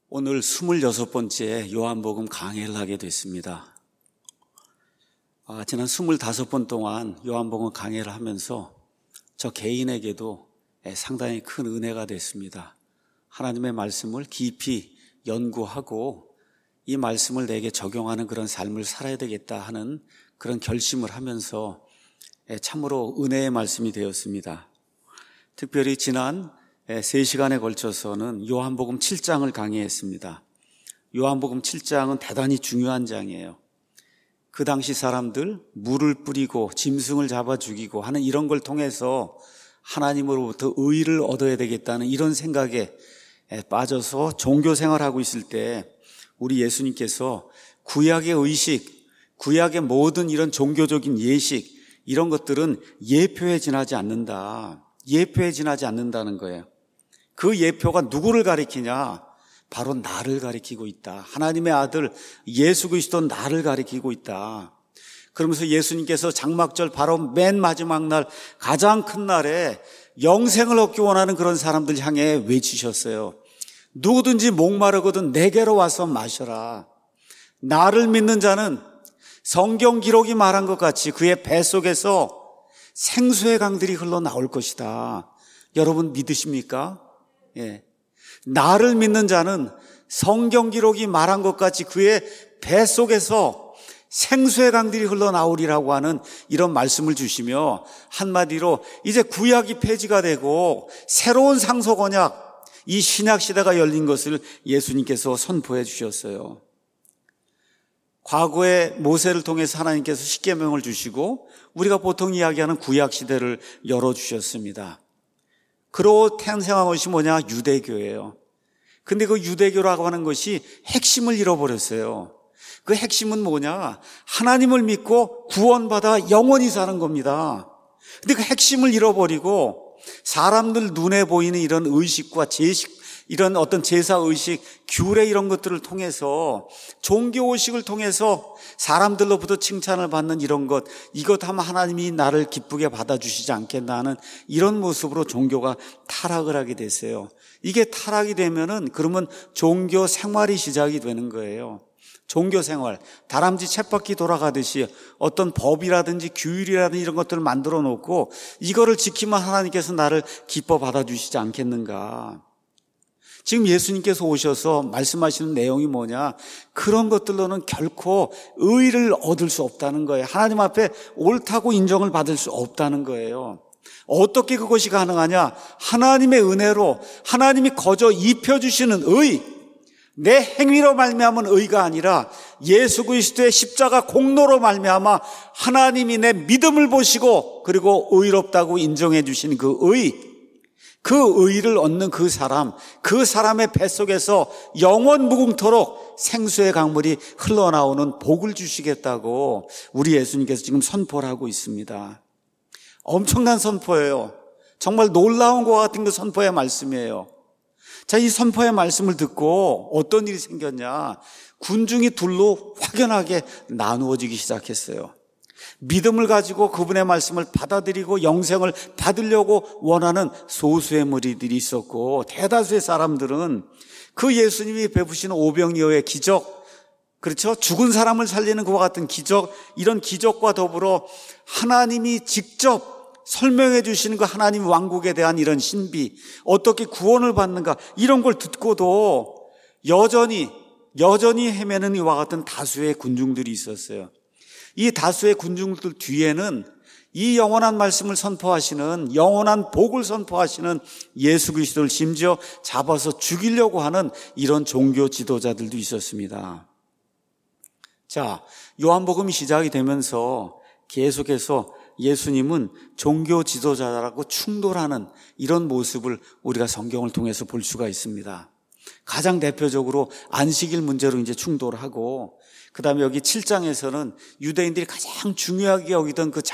오늘 26번째 요한복음 강해를 하게 됐습니다. 지난 25번 동안 요한복음 강해를 하면서 저 개인에게도 상당히 큰 은혜가 됐습니다. 하나님의 말씀을 깊이 연구하고 이 말씀을 내게 적용하는 그런 삶을 살아야 되겠다 하는 그런 결심을 하면서 참으로 은혜의 말씀이 되었습니다. 특별히 지난 3시간에 걸쳐서는 요한복음 7장을 강의했습니다. 요한복음 7장은 대단히 중요한 장이에요. 그 당시 사람들 물을 뿌리고 짐승을 잡아 죽이고 하는 이런 걸 통해서 하나님으로부터 의의를 얻어야 되겠다는 이런 생각에 빠져서 종교 생활하고 있을 때 우리 예수님께서 구약의 의식, 구약의 모든 이런 종교적인 예식 이런 것들은 예표에 지나지 않는다. 예표에 지나지 않는다는 거예요. 그 예표가 누구를 가리키냐? 바로 나를 가리키고 있다. 하나님의 아들 예수 그리스도 나를 가리키고 있다. 그러면서 예수님께서 장막절 바로 맨 마지막 날 가장 큰 날에 영생을 얻기 원하는 그런 사람들 향해 외치셨어요. 누구든지 목마르거든 내게로 와서 마셔라. 나를 믿는 자는 성경 기록이 말한 것 같이 그의 뱃속에서 생수의 강들이 흘러나올 것이다. 여러분 믿으십니까? 예. 나를 믿는 자는 성경 기록이 말한 것 같이 그의 뱃속에서 생수의 강들이 흘러나오리라고 하는 이런 말씀을 주시며 한마디로 이제 구약이 폐지가 되고 새로운 상속 언약, 이 신약 시대가 열린 것을 예수님께서 선포해 주셨어요. 과거에 모세를 통해서 하나님께서 십계명을 주시고 우리가 보통 이야기하는 구약 시대를 열어주셨습니다. 그러고 탄생한 것이 뭐냐? 유대교예요. 근데 그 유대교라고 하는 것이 핵심을 잃어버렸어요. 그 핵심은 뭐냐? 하나님을 믿고 구원받아 영원히 사는 겁니다. 근데 그 핵심을 잃어버리고 사람들 눈에 보이는 이런 의식과 제식, 이런 어떤 제사의식, 규례 이런 것들을 통해서 종교의식을 통해서 사람들로부터 칭찬을 받는 이런 것, 이것 하면 하나님이 나를 기쁘게 받아주시지 않겠나 하는 이런 모습으로 종교가 타락을 하게 됐어요. 이게 타락이 되면은 그러면 종교 생활이 시작이 되는 거예요. 종교 생활, 다람쥐 쳇바퀴 돌아가듯이 어떤 법이라든지 규율이라든지 이런 것들을 만들어 놓고 이거를 지키면 하나님께서 나를 기뻐 받아주시지 않겠는가. 지금 예수님께서 오셔서 말씀하시는 내용이 뭐냐? 그런 것들로는 결코 의의를 얻을 수 없다는 거예요. 하나님 앞에 옳다고 인정을 받을 수 없다는 거예요. 어떻게 그것이 가능하냐? 하나님의 은혜로 하나님이 거저 입혀주시는 의, 내 행위로 말미암은 의가 아니라 예수 그리스도의 십자가 공로로 말미암아 하나님이 내 믿음을 보시고 그리고 의롭다고 인정해 주신 그 의, 그 의의를 얻는 그 사람의 뱃속에서 영원 무궁토록 생수의 강물이 흘러나오는 복을 주시겠다고 우리 예수님께서 지금 선포를 하고 있습니다. 엄청난 선포예요. 정말 놀라운 것 같은 그 선포의 말씀이에요. 자, 이 선포의 말씀을 듣고 어떤 일이 생겼냐? 군중이 둘로 확연하게 나누어지기 시작했어요. 믿음을 가지고 그분의 말씀을 받아들이고 영생을 받으려고 원하는 소수의 무리들이 있었고 대다수의 사람들은 그 예수님이 베푸시는 오병이어의 기적, 그렇죠? 죽은 사람을 살리는 그와 같은 기적, 이런 기적과 더불어 하나님이 직접 설명해 주시는 그 하나님 왕국에 대한 이런 신비, 어떻게 구원을 받는가 이런 걸 듣고도 여전히 헤매는 이와 같은 다수의 군중들이 있었어요. 이 다수의 군중들 뒤에는 이 영원한 말씀을 선포하시는, 영원한 복을 선포하시는 예수 그리스도를 심지어 잡아서 죽이려고 하는 이런 종교 지도자들도 있었습니다. 자, 요한복음이 시작이 되면서 계속해서 예수님은 종교 지도자라고 충돌하는 이런 모습을 우리가 성경을 통해서 볼 수가 있습니다. 가장 대표적으로 안식일 문제로 이제 충돌하고, 그 다음에 여기 7장에서는 유대인들이 가장 중요하게 여기던 그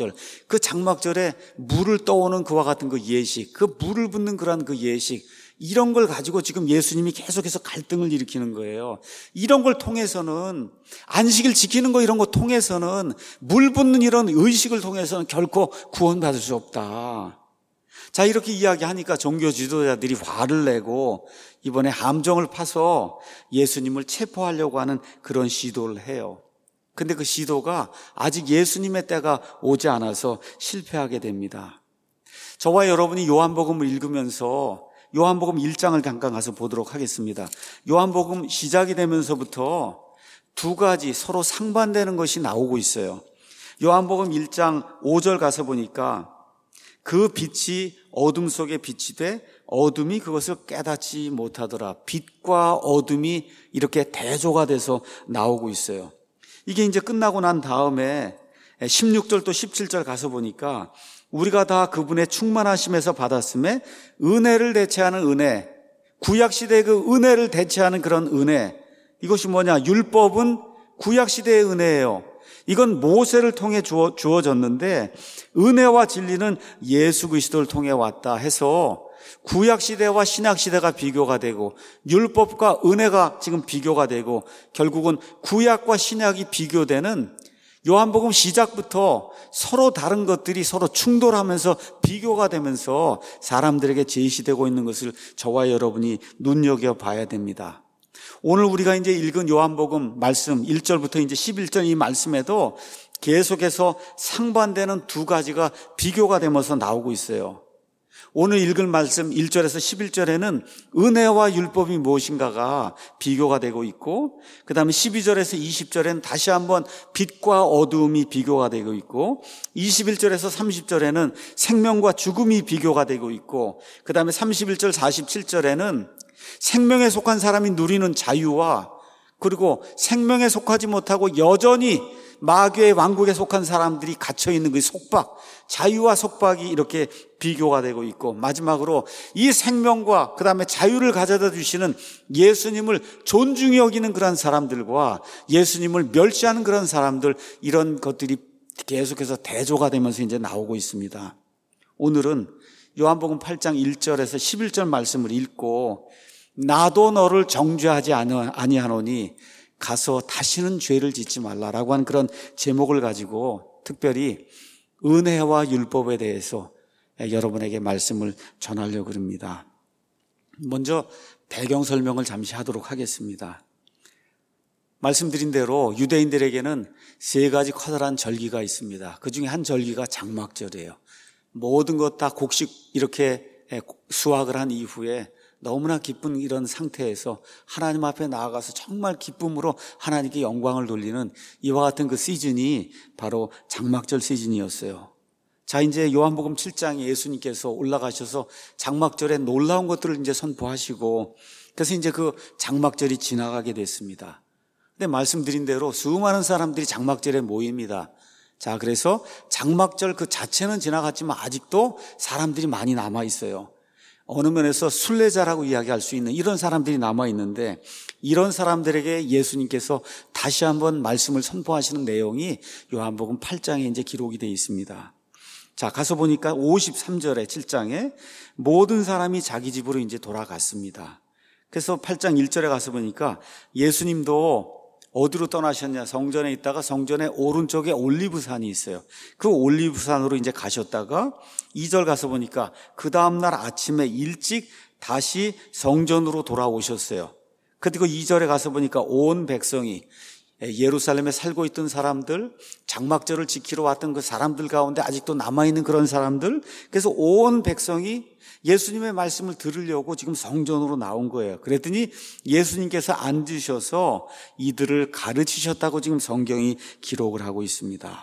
장막절에 물을 떠오는 그와 같은 그 예식, 그 물을 붓는 그런 그 예식, 이런 걸 가지고 지금 예수님이 계속해서 갈등을 일으키는 거예요. 이런 걸 통해서는, 안식일 지키는 거 이런 거 통해서는, 물 붓는 이런 의식을 통해서는 결코 구원받을 수 없다. 자, 이렇게 이야기하니까 종교 지도자들이 화를 내고 이번에 함정을 파서 예수님을 체포하려고 하는 그런 시도를 해요. 근데 그 시도가 아직 예수님의 때가 오지 않아서 실패하게 됩니다. 저와 여러분이 요한복음을 읽으면서 요한복음 1장을 잠깐 가서 보도록 하겠습니다. 요한복음 시작이 되면서부터 두 가지 서로 상반되는 것이 나오고 있어요. 요한복음 1장 5절 가서 보니까 그 빛이 어둠 속에 빛이 돼 어둠이 그것을 깨닫지 못하더라. 빛과 어둠이 이렇게 대조가 돼서 나오고 있어요. 이게 이제 끝나고 난 다음에 16절 또 17절 가서 보니까 우리가 다 그분의 충만하심에서 받았음에 은혜를 대체하는 은혜, 구약시대의 그 은혜를 대체하는 그런 은혜, 이것이 뭐냐? 율법은 구약시대의 은혜예요. 이건 모세를 통해 주어졌는데 은혜와 진리는 예수 그리스도를 통해 왔다 해서 구약시대와 신약시대가 비교가 되고 율법과 은혜가 지금 비교가 되고 결국은 구약과 신약이 비교되는 요한복음 시작부터 서로 다른 것들이 서로 충돌하면서 비교가 되면서 사람들에게 제시되고 있는 것을 저와 여러분이 눈여겨봐야 됩니다. 오늘 우리가 이제 읽은 요한복음 말씀 1절부터 이제 11절 이 말씀에도 계속해서 상반되는 두 가지가 비교가 되면서 나오고 있어요. 오늘 읽을 말씀 1절에서 11절에는 은혜와 율법이 무엇인가가 비교가 되고 있고 그 다음에 12절에서 20절에는 다시 한번 빛과 어두움이 비교가 되고 있고 21절에서 30절에는 생명과 죽음이 비교가 되고 있고 그 다음에 31절 47절에는 생명에 속한 사람이 누리는 자유와 그리고 생명에 속하지 못하고 여전히 마귀의 왕국에 속한 사람들이 갇혀있는 그 속박, 자유와 속박이 이렇게 비교가 되고 있고 마지막으로 이 생명과 그 다음에 자유를 가져다 주시는 예수님을 존중히 여기는 그런 사람들과 예수님을 멸시하는 그런 사람들 이런 것들이 계속해서 대조가 되면서 이제 나오고 있습니다. 오늘은 요한복음 8장 1절에서 11절 말씀을 읽고 나도 너를 정죄하지 아니하노니 가서 다시는 죄를 짓지 말라라고 하는 그런 제목을 가지고 특별히 은혜와 율법에 대해서 여러분에게 말씀을 전하려고 합니다. 먼저 배경 설명을 잠시 하도록 하겠습니다. 말씀드린 대로 유대인들에게는 세 가지 커다란 절기가 있습니다. 그 중에 한 절기가 장막절이에요. 모든 것 다 곡식 이렇게 수확을 한 이후에 너무나 기쁜 이런 상태에서 하나님 앞에 나아가서 정말 기쁨으로 하나님께 영광을 돌리는 이와 같은 그 시즌이 바로 장막절 시즌이었어요. 자, 이제 요한복음 7장에 예수님께서 올라가셔서 장막절에 놀라운 것들을 이제 선포하시고 그래서 이제 그 장막절이 지나가게 됐습니다. 근데 말씀드린 대로 수많은 사람들이 장막절에 모입니다. 자, 그래서 장막절 그 자체는 지나갔지만 아직도 사람들이 많이 남아 있어요. 어느 면에서 순례자라고 이야기할 수 있는 이런 사람들이 남아 있는데 이런 사람들에게 예수님께서 다시 한번 말씀을 선포하시는 내용이 요한복음 8장에 이제 기록이 되어 있습니다. 자, 가서 보니까 53절에 7장에 모든 사람이 자기 집으로 이제 돌아갔습니다. 그래서 8장 1절에 가서 보니까 예수님도 어디로 떠나셨냐? 성전에 있다가 성전의 오른쪽에 올리브산이 있어요. 그 올리브산으로 이제 가셨다가 2절 가서 보니까 그 다음날 아침에 일찍 다시 성전으로 돌아오셨어요. 그리고 2절에 가서 보니까 온 백성이 예루살렘에 살고 있던 사람들, 장막절을 지키러 왔던 그 사람들 가운데 아직도 남아있는 그런 사람들, 그래서 온 백성이 예수님의 말씀을 들으려고 지금 성전으로 나온 거예요. 그랬더니 예수님께서 앉으셔서 이들을 가르치셨다고 지금 성경이 기록을 하고 있습니다.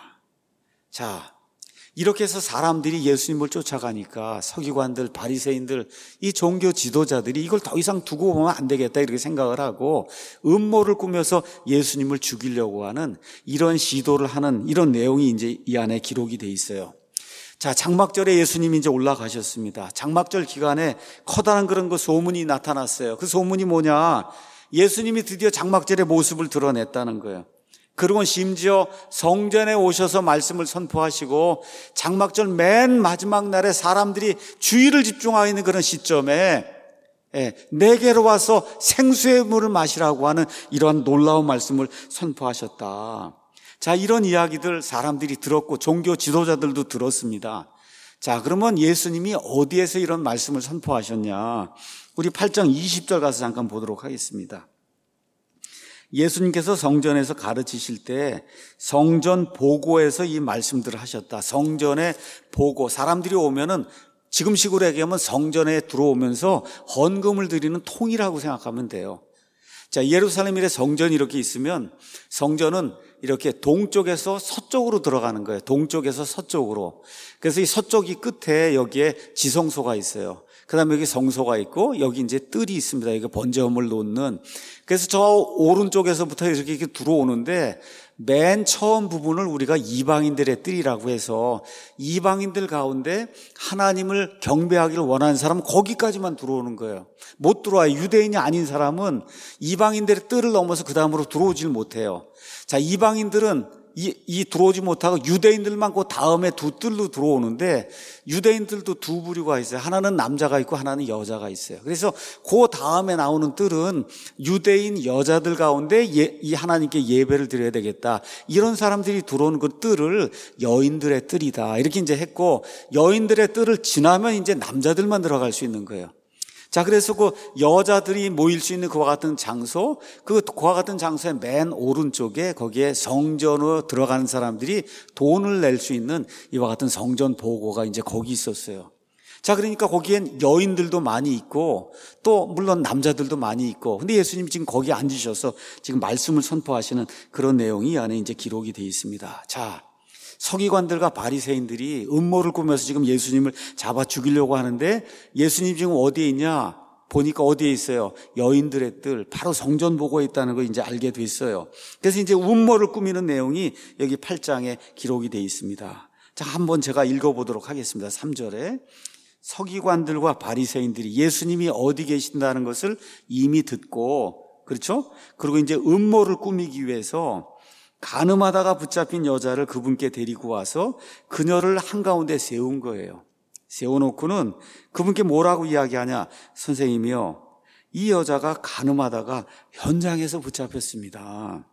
자, 이렇게 해서 사람들이 예수님을 쫓아가니까 서기관들, 바리새인들, 이 종교 지도자들이 이걸 더 이상 두고 보면 안 되겠다 이렇게 생각을 하고 음모를 꾸며서 예수님을 죽이려고 하는 이런 시도를 하는 이런 내용이 이제 이 안에 기록이 돼 있어요. 자, 장막절에 예수님이 이제 올라가셨습니다. 장막절 기간에 커다란 그런 그 소문이 나타났어요. 그 소문이 뭐냐? 예수님이 드디어 장막절의 모습을 드러냈다는 거예요. 그리고 심지어 성전에 오셔서 말씀을 선포하시고 장막절 맨 마지막 날에 사람들이 주의를 집중하고 있는 그런 시점에 내게로 와서 생수의 물을 마시라고 하는 이러한 놀라운 말씀을 선포하셨다. 자, 이런 이야기들 사람들이 들었고 종교 지도자들도 들었습니다. 자, 그러면 예수님이 어디에서 이런 말씀을 선포하셨냐? 우리 8장 20절 가서 잠깐 보도록 하겠습니다. 예수님께서 성전에서 가르치실 때 성전 보고에서 이 말씀들을 하셨다. 성전의 보고, 사람들이 오면은 지금식으로 얘기하면 성전에 들어오면서 헌금을 드리는 통이라고 생각하면 돼요. 자, 예루살렘에 성전이 이렇게 있으면 성전은 이렇게 동쪽에서 서쪽으로 들어가는 거예요. 동쪽에서 서쪽으로. 그래서 이 서쪽이 끝에 여기에 지성소가 있어요. 그 다음에 여기 성소가 있고 여기 이제 뜰이 있습니다. 여기 번제물을 놓는. 그래서 저 오른쪽에서부터 이렇게 들어오는데 맨 처음 부분을 우리가 이방인들의 뜰이라고 해서 이방인들 가운데 하나님을 경배하기를 원하는 사람은 거기까지만 들어오는 거예요. 못 들어와요. 유대인이 아닌 사람은 이방인들의 뜰을 넘어서 그 다음으로 들어오질 못해요. 자, 이방인들은 이 들어오지 못하고 유대인들만 그 다음에 두 뜰로 들어오는데 유대인들도 두 부류가 있어요. 하나는 남자가 있고 하나는 여자가 있어요. 그래서 그 다음에 나오는 뜰은 유대인 여자들 가운데 이 하나님께 예배를 드려야 되겠다. 이런 사람들이 들어오는 그 뜰을 여인들의 뜰이다. 이렇게 이제 했고 여인들의 뜰을 지나면 이제 남자들만 들어갈 수 있는 거예요. 자, 그래서 그 여자들이 모일 수 있는 그와 같은 장소, 그와 같은 장소의 맨 오른쪽에 거기에 성전으로 들어가는 사람들이 돈을 낼 수 있는 이와 같은 성전 보고가 이제 거기 있었어요. 자, 그러니까 거기엔 여인들도 많이 있고 또 물론 남자들도 많이 있고, 근데 예수님이 지금 거기 앉으셔서 지금 말씀을 선포하시는 그런 내용이 이 안에 이제 기록이 되어 있습니다. 자, 서기관들과 바리새인들이 음모를 꾸며서 지금 예수님을 잡아 죽이려고 하는데 예수님 지금 어디에 있냐? 보니까 어디에 있어요? 여인들의 뜰, 바로 성전 보고에 있다는 걸 이제 알게 됐어요. 그래서 이제 음모를 꾸미는 내용이 여기 8장에 기록이 되어 있습니다. 자, 한번 제가 읽어보도록 하겠습니다. 3절에 서기관들과 바리새인들이 예수님이 어디 계신다는 것을 이미 듣고, 그렇죠? 그리고 이제 음모를 꾸미기 위해서 간음하다가 붙잡힌 여자를 그분께 데리고 와서 그녀를 한가운데 세운 거예요. 세워놓고는 그분께 뭐라고 이야기하냐? 선생님이요, 이 여자가 간음하다가 현장에서 붙잡혔습니다.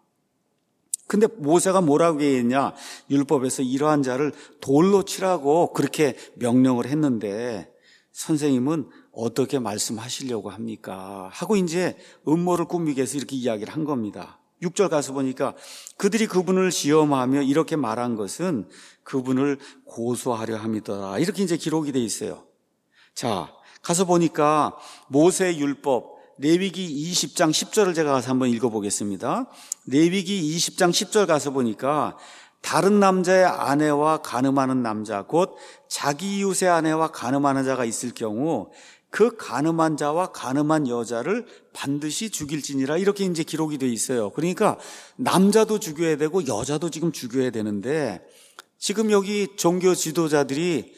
근데 모세가 뭐라고 했냐? 율법에서 이러한 자를 돌로 치라고 그렇게 명령을 했는데 선생님은 어떻게 말씀하시려고 합니까? 하고 이제 음모를 꾸미기 위해서 이렇게 이야기를 한 겁니다. 6절 가서 보니까 그들이 그분을 시험하며 이렇게 말한 것은 그분을 고소하려 함이더라. 이렇게 이제 기록이 돼 있어요. 자, 가서 보니까 모세의 율법 레위기 20장 10절을 제가 가서 한번 읽어보겠습니다. 레위기 20장 10절 가서 보니까 다른 남자의 아내와 간음하는 남자, 곧 자기 이웃의 아내와 간음하는 자가 있을 경우 그 간음한 자와 간음한 여자를 반드시 죽일지니라. 이렇게 이제 기록이 돼 있어요. 그러니까 남자도 죽여야 되고 여자도 지금 죽여야 되는데 지금 여기 종교 지도자들이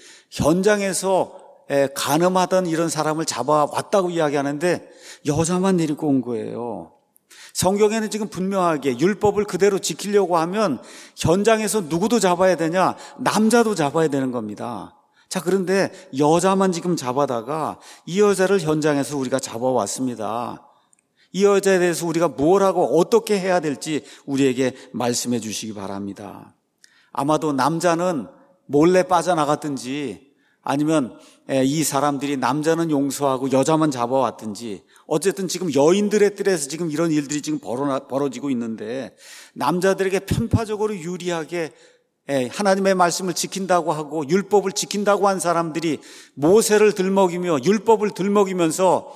현장에서 간음하던 이런 사람을 잡아왔다고 이야기하는데 여자만 데리고 온 거예요. 성경에는 지금 분명하게 율법을 그대로 지키려고 하면 현장에서 누구도 잡아야 되냐? 남자도 잡아야 되는 겁니다. 자, 그런데 여자만 지금 잡아다가 이 여자를 현장에서 우리가 잡아왔습니다. 이 여자에 대해서 우리가 뭘 하고 어떻게 해야 될지 우리에게 말씀해 주시기 바랍니다. 아마도 남자는 몰래 빠져나갔든지 아니면 이 사람들이 남자는 용서하고 여자만 잡아왔든지 어쨌든 지금 여인들의 뜰에서 지금 이런 일들이 지금 벌어지고 있는데 남자들에게 편파적으로 유리하게 하나님의 말씀을 지킨다고 하고 율법을 지킨다고 한 사람들이 모세를 들먹이며 율법을 들먹이면서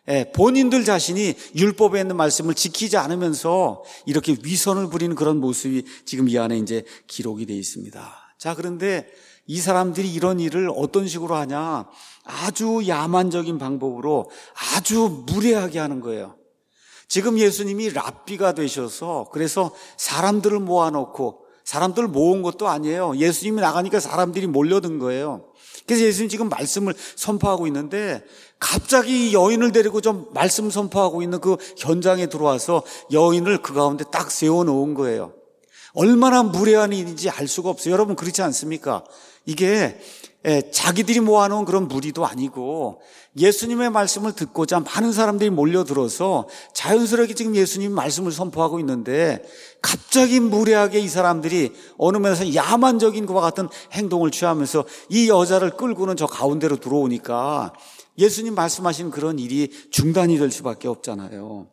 본인들 자신이 율법에 있는 말씀을 지키지 않으면서 이렇게 위선을 부리는 그런 모습이 지금 이 안에 이제 기록이 되어 있습니다. 자, 그런데 이 사람들이 이런 일을 어떤 식으로 하냐? 아주 야만적인 방법으로 아주 무례하게 하는 거예요. 지금 예수님이 랍비가 되셔서 그래서 사람들을 모아놓고 사람들 모은 것도 아니에요. 예수님이 나가니까 사람들이 몰려든 거예요. 그래서 예수님 지금 말씀을 선포하고 있는데 갑자기 여인을 데리고 좀 말씀 선포하고 있는 그 현장에 들어와서 여인을 그 가운데 딱 세워놓은 거예요. 얼마나 무례한 일인지 알 수가 없어요. 여러분 그렇지 않습니까? 이게 자기들이 모아놓은 그런 무리도 아니고 예수님의 말씀을 듣고자 많은 사람들이 몰려들어서 자연스럽게 지금 예수님 말씀을 선포하고 있는데 갑자기 무례하게 이 사람들이 어느 면에서 야만적인 것과 같은 행동을 취하면서 이 여자를 끌고는 저 가운데로 들어오니까 예수님 말씀하신 그런 일이 중단이 될 수밖에 없잖아요.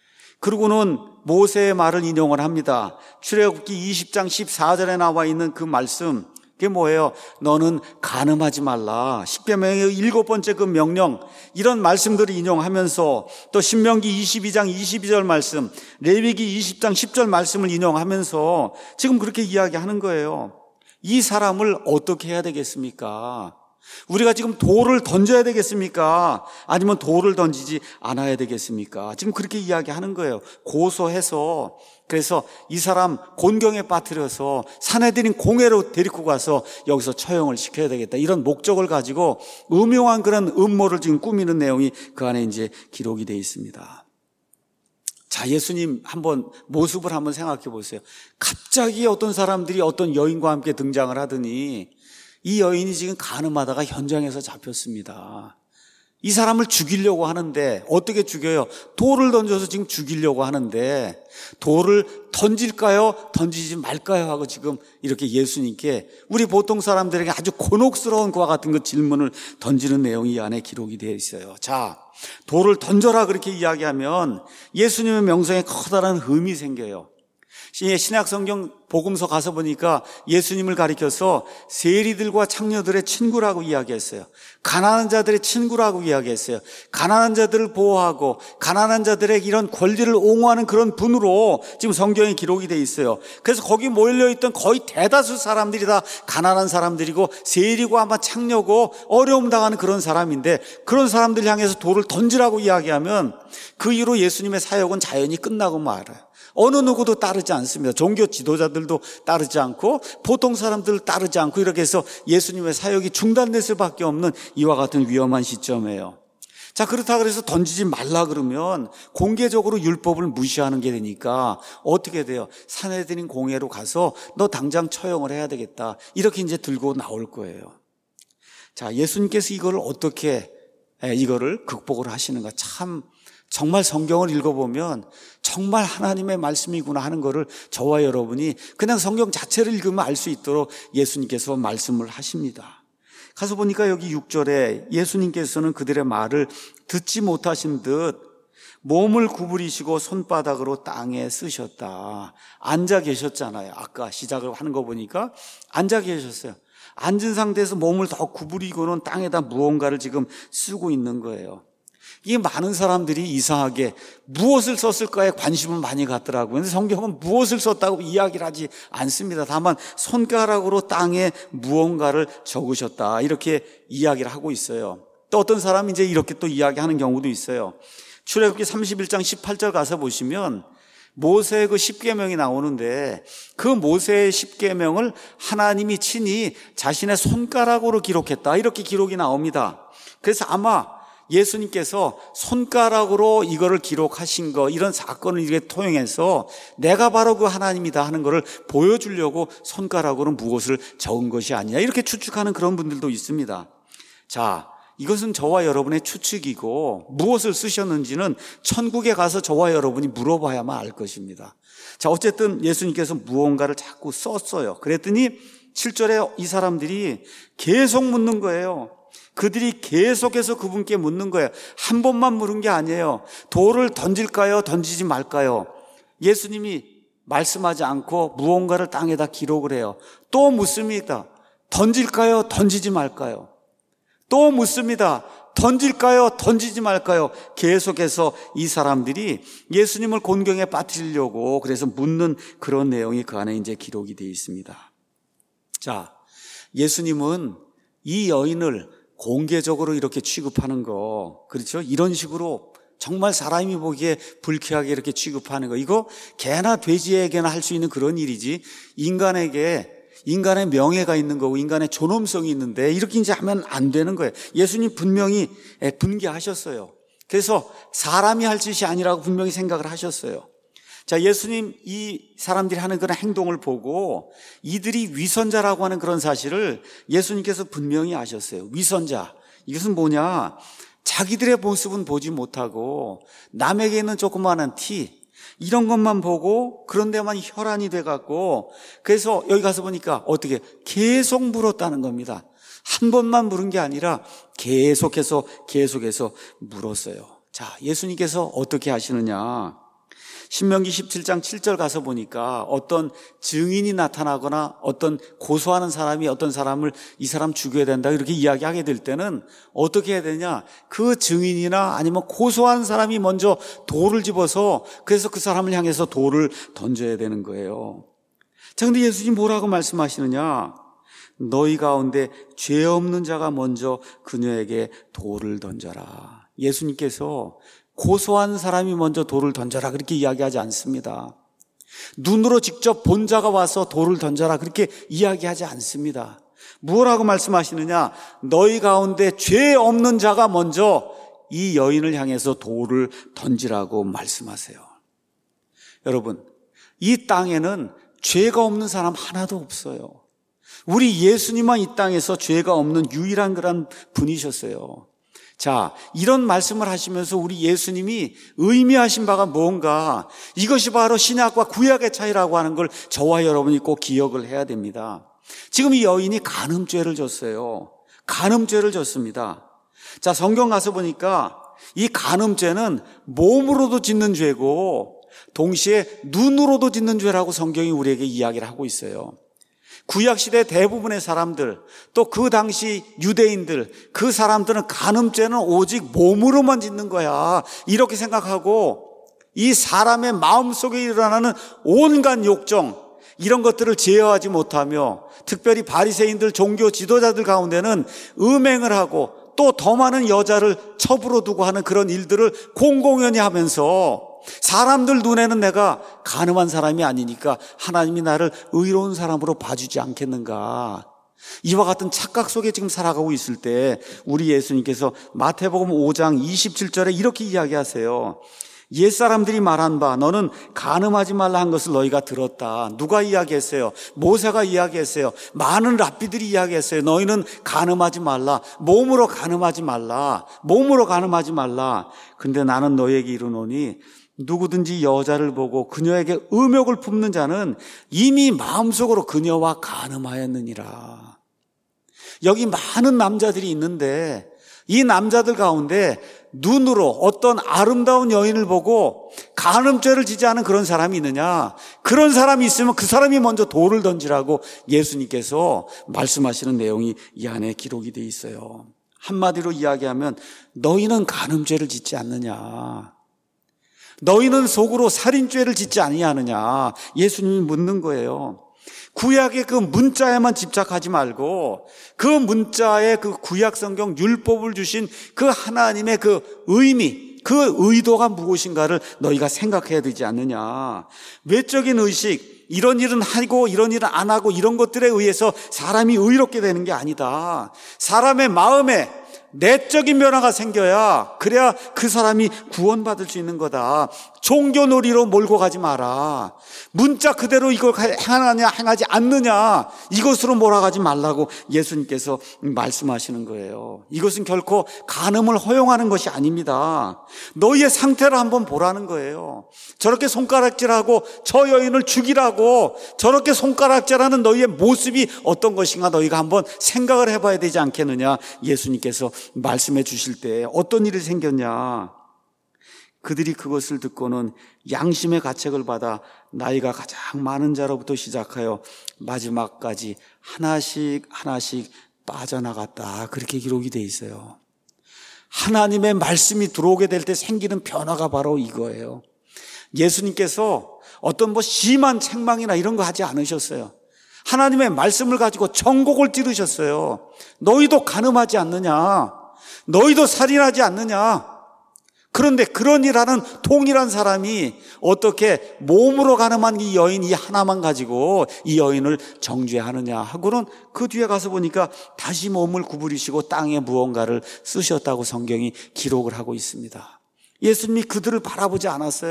그리고는 모세의 말을 인용을 합니다. 출애굽기 20장 14절에 나와 있는 그 말씀, 그게 뭐예요? 너는 간음하지 말라. 십계명의 7번째 그 명령, 이런 말씀들을 인용하면서 또 신명기 22장 22절 말씀, 레위기 20장 10절 말씀을 인용하면서 지금 그렇게 이야기하는 거예요. 이 사람을 어떻게 해야 되겠습니까? 우리가 지금 돌을 던져야 되겠습니까? 아니면 돌을 던지지 않아야 되겠습니까? 지금 그렇게 이야기하는 거예요. 고소해서, 그래서 이 사람 곤경에 빠뜨려서 사내들인 공회로 데리고 가서 여기서 처형을 시켜야 되겠다, 이런 목적을 가지고 음흉한 그런 음모를 지금 꾸미는 내용이 그 안에 이제 기록이 되어 있습니다. 자, 예수님 모습을 한번 생각해 보세요. 갑자기 어떤 사람들이 어떤 여인과 함께 등장을 하더니 이 여인이 지금 간음하다가 현장에서 잡혔습니다. 이 사람을 죽이려고 하는데 어떻게 죽여요? 돌을 던져서 지금 죽이려고 하는데 돌을 던질까요? 던지지 말까요? 하고 지금 이렇게 예수님께 우리 보통 사람들에게 아주 곤혹스러운 것과 같은 그 질문을 던지는 내용이 이 안에 기록이 되어 있어요. 자, 돌을 던져라 그렇게 이야기하면 예수님의 명성에 커다란 흠이 생겨요. 신약 성경 복음서 가서 보니까 예수님을 가리켜서 세리들과 창녀들의 친구라고 이야기했어요. 가난한 자들의 친구라고 이야기했어요. 가난한 자들을 보호하고 가난한 자들의 이런 권리를 옹호하는 그런 분으로 지금 성경에 기록이 돼 있어요. 그래서 거기 몰려있던 거의 대다수 사람들이 다 가난한 사람들이고 세리고 아마 창녀고 어려움 당하는 그런 사람인데, 그런 사람들 향해서 돌을 던지라고 이야기하면 그 이후로 예수님의 사역은 자연히 끝나고 말아요. 어느 누구도 따르지 않습니다. 종교 지도자들도 따르지 않고 보통 사람들 따르지 않고 이렇게 해서 예수님의 사역이 중단될 수밖에 없는 이와 같은 위험한 시점이에요. 자, 그렇다 그래서 던지지 말라 그러면 공개적으로 율법을 무시하는 게 되니까 어떻게 돼요? 사내들인 공회로 가서 너 당장 처형을 해야 되겠다, 이렇게 이제 들고 나올 거예요. 자, 예수님께서 이거를 극복을 하시는가, 정말 성경을 읽어보면 정말 하나님의 말씀이구나 하는 거를 저와 여러분이 그냥 성경 자체를 읽으면 알 수 있도록 예수님께서 말씀을 하십니다. 가서 보니까 여기 6절에 예수님께서는 그들의 말을 듣지 못하신 듯 몸을 구부리시고 손바닥으로 땅에 쓰셨다. 앉아 계셨잖아요. 아까 시작을 하는 거 보니까 앉아 계셨어요. 앉은 상태에서 몸을 더 구부리고는 땅에다 무언가를 지금 쓰고 있는 거예요. 이게 많은 사람들이 이상하게 무엇을 썼을까에 관심을 많이 갖더라고요. 그런데 성경은 무엇을 썼다고 이야기를 하지 않습니다. 다만 손가락으로 땅에 무언가를 적으셨다, 이렇게 이야기를 하고 있어요. 또 어떤 사람이 이제 이렇게 또 이야기하는 경우도 있어요. 출애굽기 31장 18절 가서 보시면 모세의 그 십계명이 나오는데 그 모세의 십계명을 하나님이 친히 자신의 손가락으로 기록했다, 이렇게 기록이 나옵니다. 그래서 아마 예수님께서 손가락으로 이거를 기록하신 거, 이런 사건을 이렇게 통해서 내가 바로 그 하나님이다 하는 거를 보여주려고 손가락으로 무엇을 적은 것이 아니냐, 이렇게 추측하는 그런 분들도 있습니다. 자, 이것은 저와 여러분의 추측이고 무엇을 쓰셨는지는 천국에 가서 저와 여러분이 물어봐야만 알 것입니다. 자, 어쨌든 예수님께서 무언가를 자꾸 썼어요. 그랬더니 7절에 이 사람들이 계속 묻는 거예요. 그들이 계속해서 그분께 묻는 거예요. 한 번만 물은 게 아니에요. 돌을 던질까요? 던지지 말까요? 예수님이 말씀하지 않고 무언가를 땅에다 기록을 해요. 또 묻습니다. 던질까요? 던지지 말까요? 또 묻습니다. 던질까요? 던지지 말까요? 계속해서 이 사람들이 예수님을 곤경에 빠뜨리려고 그래서 묻는 그런 내용이 그 안에 이제 기록이 되어 있습니다. 자, 예수님은 이 여인을 공개적으로 이렇게 취급하는 거, 그렇죠? 이런 식으로 정말 사람이 보기에 불쾌하게 이렇게 취급하는 거, 이거 개나 돼지에게나 할 수 있는 그런 일이지 인간의 명예가 있는 거고 인간의 존엄성이 있는데 이렇게 이제 하면 안 되는 거예요. 예수님 분명히 분개하셨어요. 그래서 사람이 할 짓이 아니라고 분명히 생각을 하셨어요. 자, 예수님 이 사람들이 하는 그런 행동을 보고 이들이 위선자라고 하는 그런 사실을 예수님께서 분명히 아셨어요. 위선자. 이것은 뭐냐? 자기들의 모습은 보지 못하고 남에게 있는 조그마한 티, 이런 것만 보고 그런 데만 혈안이 돼갖고, 그래서 여기 가서 보니까 어떻게 계속 물었다는 겁니다. 한 번만 물은 게 아니라 계속해서 물었어요. 자, 예수님께서 어떻게 하시느냐? 신명기 17장 7절 가서 보니까 어떤 증인이 나타나거나 어떤 고소하는 사람이 어떤 사람을 이 사람 죽여야 된다 이렇게 이야기하게 될 때는 어떻게 해야 되냐? 그 증인이나 아니면 고소한 사람이 먼저 돌을 집어서 그래서 그 사람을 향해서 돌을 던져야 되는 거예요. 자, 근데 예수님 뭐라고 말씀하시느냐? 너희 가운데 죄 없는 자가 먼저 그녀에게 돌을 던져라. 예수님께서 고소한 사람이 먼저 돌을 던져라 그렇게 이야기하지 않습니다. 눈으로 직접 본 자가 와서 돌을 던져라 그렇게 이야기하지 않습니다. 뭐라고 말씀하시느냐? 너희 가운데 죄 없는 자가 먼저 이 여인을 향해서 돌을 던지라고 말씀하세요. 여러분, 이 땅에는 죄가 없는 사람 하나도 없어요. 우리 예수님만 이 땅에서 죄가 없는 유일한 그런 분이셨어요. 자, 이런 말씀을 하시면서 우리 예수님이 의미하신 바가 뭔가, 이것이 바로 신약과 구약의 차이라고 하는 걸 저와 여러분이 꼭 기억을 해야 됩니다. 지금 이 여인이 간음죄를 졌어요. 간음죄를 졌습니다. 자, 성경 가서 보니까 이 간음죄는 몸으로도 짓는 죄고 동시에 눈으로도 짓는 죄라고 성경이 우리에게 이야기를 하고 있어요. 구약시대 대부분의 사람들, 또 그 당시 유대인들, 그 사람들은 간음죄는 오직 몸으로만 짓는 거야 이렇게 생각하고, 이 사람의 마음속에 일어나는 온갖 욕정, 이런 것들을 제어하지 못하며 특별히 바리새인들, 종교 지도자들 가운데는 음행을 하고 또 더 많은 여자를 첩으로 두고 하는 그런 일들을 공공연히 하면서 사람들 눈에는 내가 간음한 사람이 아니니까 하나님이 나를 의로운 사람으로 봐주지 않겠는가, 이와 같은 착각 속에 지금 살아가고 있을 때 우리 예수님께서 마태복음 5장 27절에 이렇게 이야기하세요. 옛사람들이 말한 바 너는 간음하지 말라 한 것을 너희가 들었다. 누가 이야기했어요? 모세가 이야기했어요. 많은 랍비들이 이야기했어요. 너희는 간음하지 말라. 몸으로 간음하지 말라. 몸으로 간음하지 말라. 근데 나는 너희에게 이르노니 누구든지 여자를 보고 그녀에게 음욕을 품는 자는 이미 마음속으로 그녀와 간음하였느니라. 여기 많은 남자들이 있는데 이 남자들 가운데 눈으로 어떤 아름다운 여인을 보고 간음죄를 지지 않은 그런 사람이 있느냐? 그런 사람이 있으면 그 사람이 먼저 돌을 던지라고 예수님께서 말씀하시는 내용이 이 안에 기록이 돼 있어요. 한마디로 이야기하면 너희는 간음죄를 짓지 않느냐? 너희는 속으로 살인죄를 짓지 아니하느냐? 예수님이 묻는 거예요. 구약의 그 문자에만 집착하지 말고 그 문자의 그 구약 성경 율법을 주신 그 하나님의 그 의미, 그 의도가 무엇인가를 너희가 생각해야 되지 않느냐. 외적인 의식, 이런 일은 하고 이런 일은 안 하고 이런 것들에 의해서 사람이 의롭게 되는 게 아니다. 사람의 마음에 내적인 변화가 생겨야, 그래야 그 사람이 구원받을 수 있는 거다. 종교놀이로 몰고 가지 마라. 문자 그대로 이걸 행하느냐 행하지 않느냐, 이것으로 몰아가지 말라고 예수님께서 말씀하시는 거예요. 이것은 결코 간음을 허용하는 것이 아닙니다. 너희의 상태를 한번 보라는 거예요. 저렇게 손가락질하고 저 여인을 죽이라고 저렇게 손가락질하는 너희의 모습이 어떤 것인가 너희가 한번 생각을 해봐야 되지 않겠느냐. 예수님께서 말씀해 주실 때 어떤 일이 생겼냐. 그들이 그것을 듣고는 양심의 가책을 받아 나이가 가장 많은 자로부터 시작하여 마지막까지 하나씩 빠져나갔다. 그렇게 기록이 돼 있어요. 하나님의 말씀이 들어오게 될 때 생기는 변화가 바로 이거예요. 예수님께서 어떤 심한 책망이나 이런 거 하지 않으셨어요. 하나님의 말씀을 가지고 전곡을 찌르셨어요. 너희도 간음하지 않느냐? 너희도 살인하지 않느냐? 그런데 그런 일하는 동일한 사람이 어떻게 몸으로 간음한 이 여인 이 하나만 가지고 이 여인을 정죄하느냐 하고는 그 뒤에 가서 보니까 다시 몸을 구부리시고 땅에 무언가를 쓰셨다고 성경이 기록을 하고 있습니다. 예수님이 그들을 바라보지 않았어요.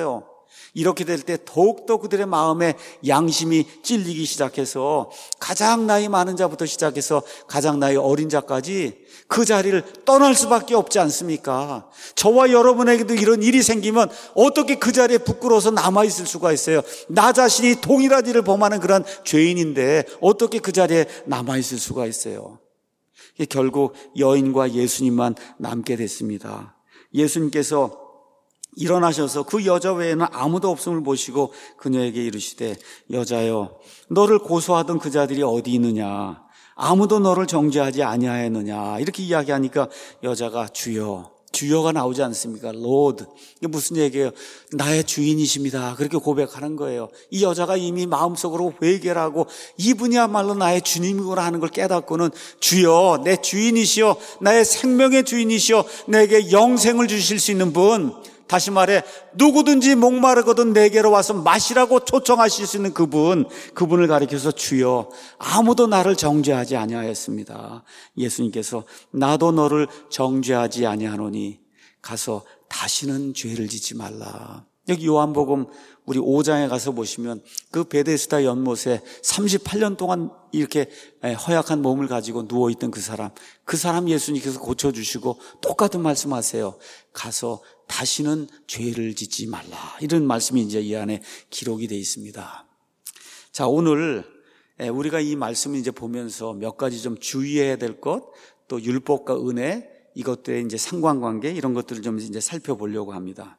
이렇게 될 때 더욱더 그들의 마음에 양심이 찔리기 시작해서 가장 나이 많은 자부터 시작해서 가장 나이 어린 자까지 그 자리를 떠날 수밖에 없지 않습니까? 저와 여러분에게도 이런 일이 생기면 어떻게 그 자리에 부끄러워서 남아있을 수가 있어요? 나 자신이 동일한 일을 범하는 그런 죄인인데 어떻게 그 자리에 남아있을 수가 있어요? 결국 여인과 예수님만 남게 됐습니다. 예수님께서 일어나셔서 그 여자 외에는 아무도 없음을 보시고 그녀에게 이르시되 여자여 너를 고소하던 그 자들이 어디 있느냐 아무도 너를 정죄하지 아니하였느냐 이렇게 이야기하니까 여자가 주여가 나오지 않습니까? Lord. 이게 무슨 얘기예요? 나의 주인이십니다. 그렇게 고백하는 거예요. 이 여자가 이미 마음속으로 회개를 하고 이분이야말로 나의 주님이구나 하는 걸 깨닫고는 주여 내 주인이시여 나의 생명의 주인이시여 내게 영생을 주실 수 있는 분, 다시 말해 누구든지 목마르거든 내게로 와서 마시라고 초청하실 수 있는 그분을 가리켜서 주여 아무도 나를 정죄하지 아니하였습니다. 예수님께서 나도 너를 정죄하지 아니하노니 가서 다시는 죄를 짓지 말라. 여기 요한복음 우리 5장에 가서 보시면 그 베데스다 연못에 38년 동안 이렇게 허약한 몸을 가지고 누워있던 그 사람 예수님께서 고쳐주시고 똑같은 말씀하세요. 가서 다시는 죄를 짓지 말라. 이런 말씀이 이제 이 안에 기록이 되어 있습니다. 자, 오늘 우리가 이 말씀을 이제 보면서 몇 가지 좀 주의해야 될 것, 또 율법과 은혜, 이것들의 이제 상관관계, 이런 것들을 좀 이제 살펴보려고 합니다.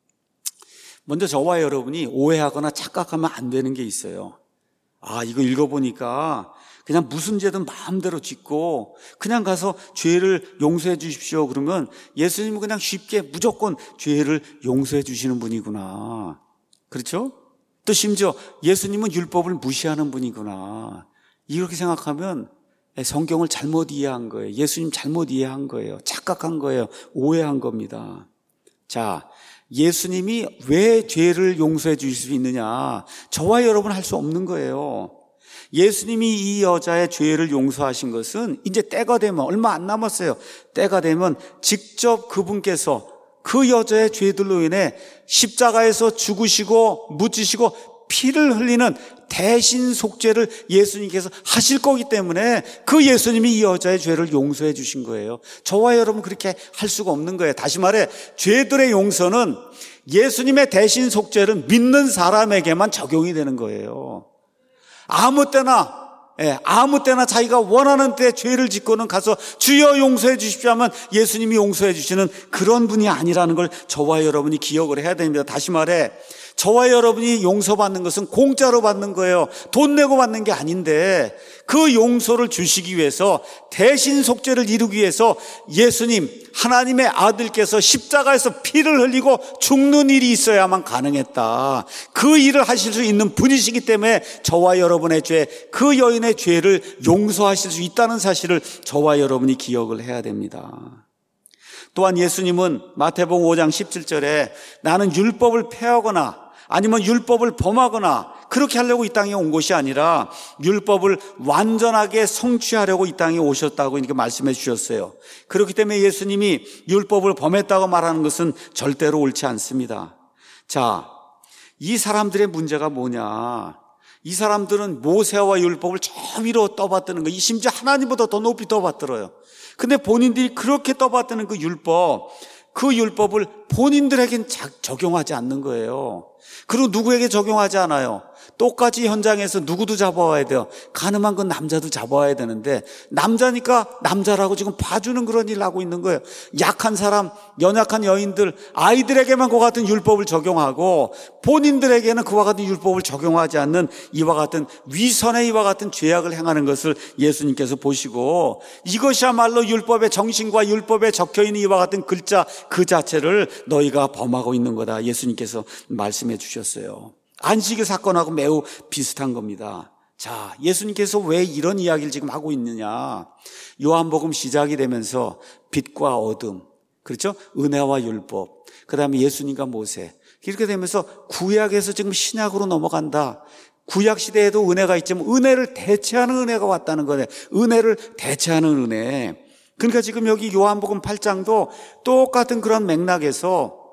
먼저 저와 여러분이 오해하거나 착각하면 안 되는 게 있어요. 이거 읽어보니까 그냥 무슨 죄든 마음대로 짓고 그냥 가서 죄를 용서해 주십시오 그러면 예수님은 그냥 쉽게 무조건 죄를 용서해 주시는 분이구나. 그렇죠? 또 심지어 예수님은 율법을 무시하는 분이구나. 이렇게 생각하면 성경을 잘못 이해한 거예요. 예수님 잘못 이해한 거예요. 착각한 거예요. 오해한 겁니다. 자, 예수님이 왜 죄를 용서해 주실 수 있느냐? 저와 여러분 할 수 없는 거예요. 예수님이 이 여자의 죄를 용서하신 것은 이제 때가 되면 얼마 안 남았어요. 때가 되면 직접 그분께서 그 여자의 죄들로 인해 십자가에서 죽으시고 묻히시고 피를 흘리는 대신 속죄를 예수님께서 하실 거기 때문에 그 예수님이 이 여자의 죄를 용서해 주신 거예요. 저와 여러분 그렇게 할 수가 없는 거예요. 다시 말해 죄들의 용서는 예수님의 대신 속죄를 믿는 사람에게만 적용이 되는 거예요. 아무 때나 자기가 원하는 때 죄를 짓고는 가서 주여 용서해 주십시오 하면 예수님이 용서해 주시는 그런 분이 아니라는 걸 저와 여러분이 기억을 해야 됩니다. 다시 말해 저와 여러분이 용서받는 것은 공짜로 받는 거예요. 돈 내고 받는 게 아닌데 그 용서를 주시기 위해서 대신 속죄를 이루기 위해서 예수님 하나님의 아들께서 십자가에서 피를 흘리고 죽는 일이 있어야만 가능했다. 그 일을 하실 수 있는 분이시기 때문에 저와 여러분의 죄, 그 여인의 죄를 용서하실 수 있다는 사실을 저와 여러분이 기억을 해야 됩니다. 또한 예수님은 마태복음 5장 17절에 나는 율법을 폐하거나 아니면 율법을 범하거나 그렇게 하려고 이 땅에 온 것이 아니라 율법을 완전하게 성취하려고 이 땅에 오셨다고 이렇게 말씀해 주셨어요. 그렇기 때문에 예수님이 율법을 범했다고 말하는 것은 절대로 옳지 않습니다. 자, 이 사람들의 문제가 뭐냐? 이 사람들은 모세와 율법을 저 위로 떠받드는 거예요. 심지어 하나님보다 더 높이 떠받들어요. 근데 본인들이 그렇게 떠받드는 그 율법을 본인들에겐 적용하지 않는 거예요. 그리고 누구에게 적용하지 않아요. 똑같이 현장에서 누구도 잡아와야 돼요. 가늠한 건 남자도 잡아와야 되는데 남자니까 남자라고 지금 봐주는 그런 일을 하고 있는 거예요. 약한 사람, 연약한 여인들, 아이들에게만 그와 같은 율법을 적용하고 본인들에게는 그와 같은 율법을 적용하지 않는 이와 같은 위선의 이와 같은 죄악을 행하는 것을 예수님께서 보시고 이것이야말로 율법의 정신과 율법에 적혀있는 이와 같은 글자 그 자체를 너희가 범하고 있는 거다. 예수님께서 말씀해 주셨어요. 안식일 사건하고 매우 비슷한 겁니다. 자, 예수님께서 왜 이런 이야기를 지금 하고 있느냐? 요한복음 시작이 되면서 빛과 어둠, 그렇죠? 은혜와 율법, 그 다음에 예수님과 모세, 이렇게 되면서 구약에서 지금 신약으로 넘어간다. 구약 시대에도 은혜가 있지만 은혜를 대체하는 은혜가 왔다는 거네. 은혜를 대체하는 은혜. 그러니까 지금 여기 요한복음 8장도 똑같은 그런 맥락에서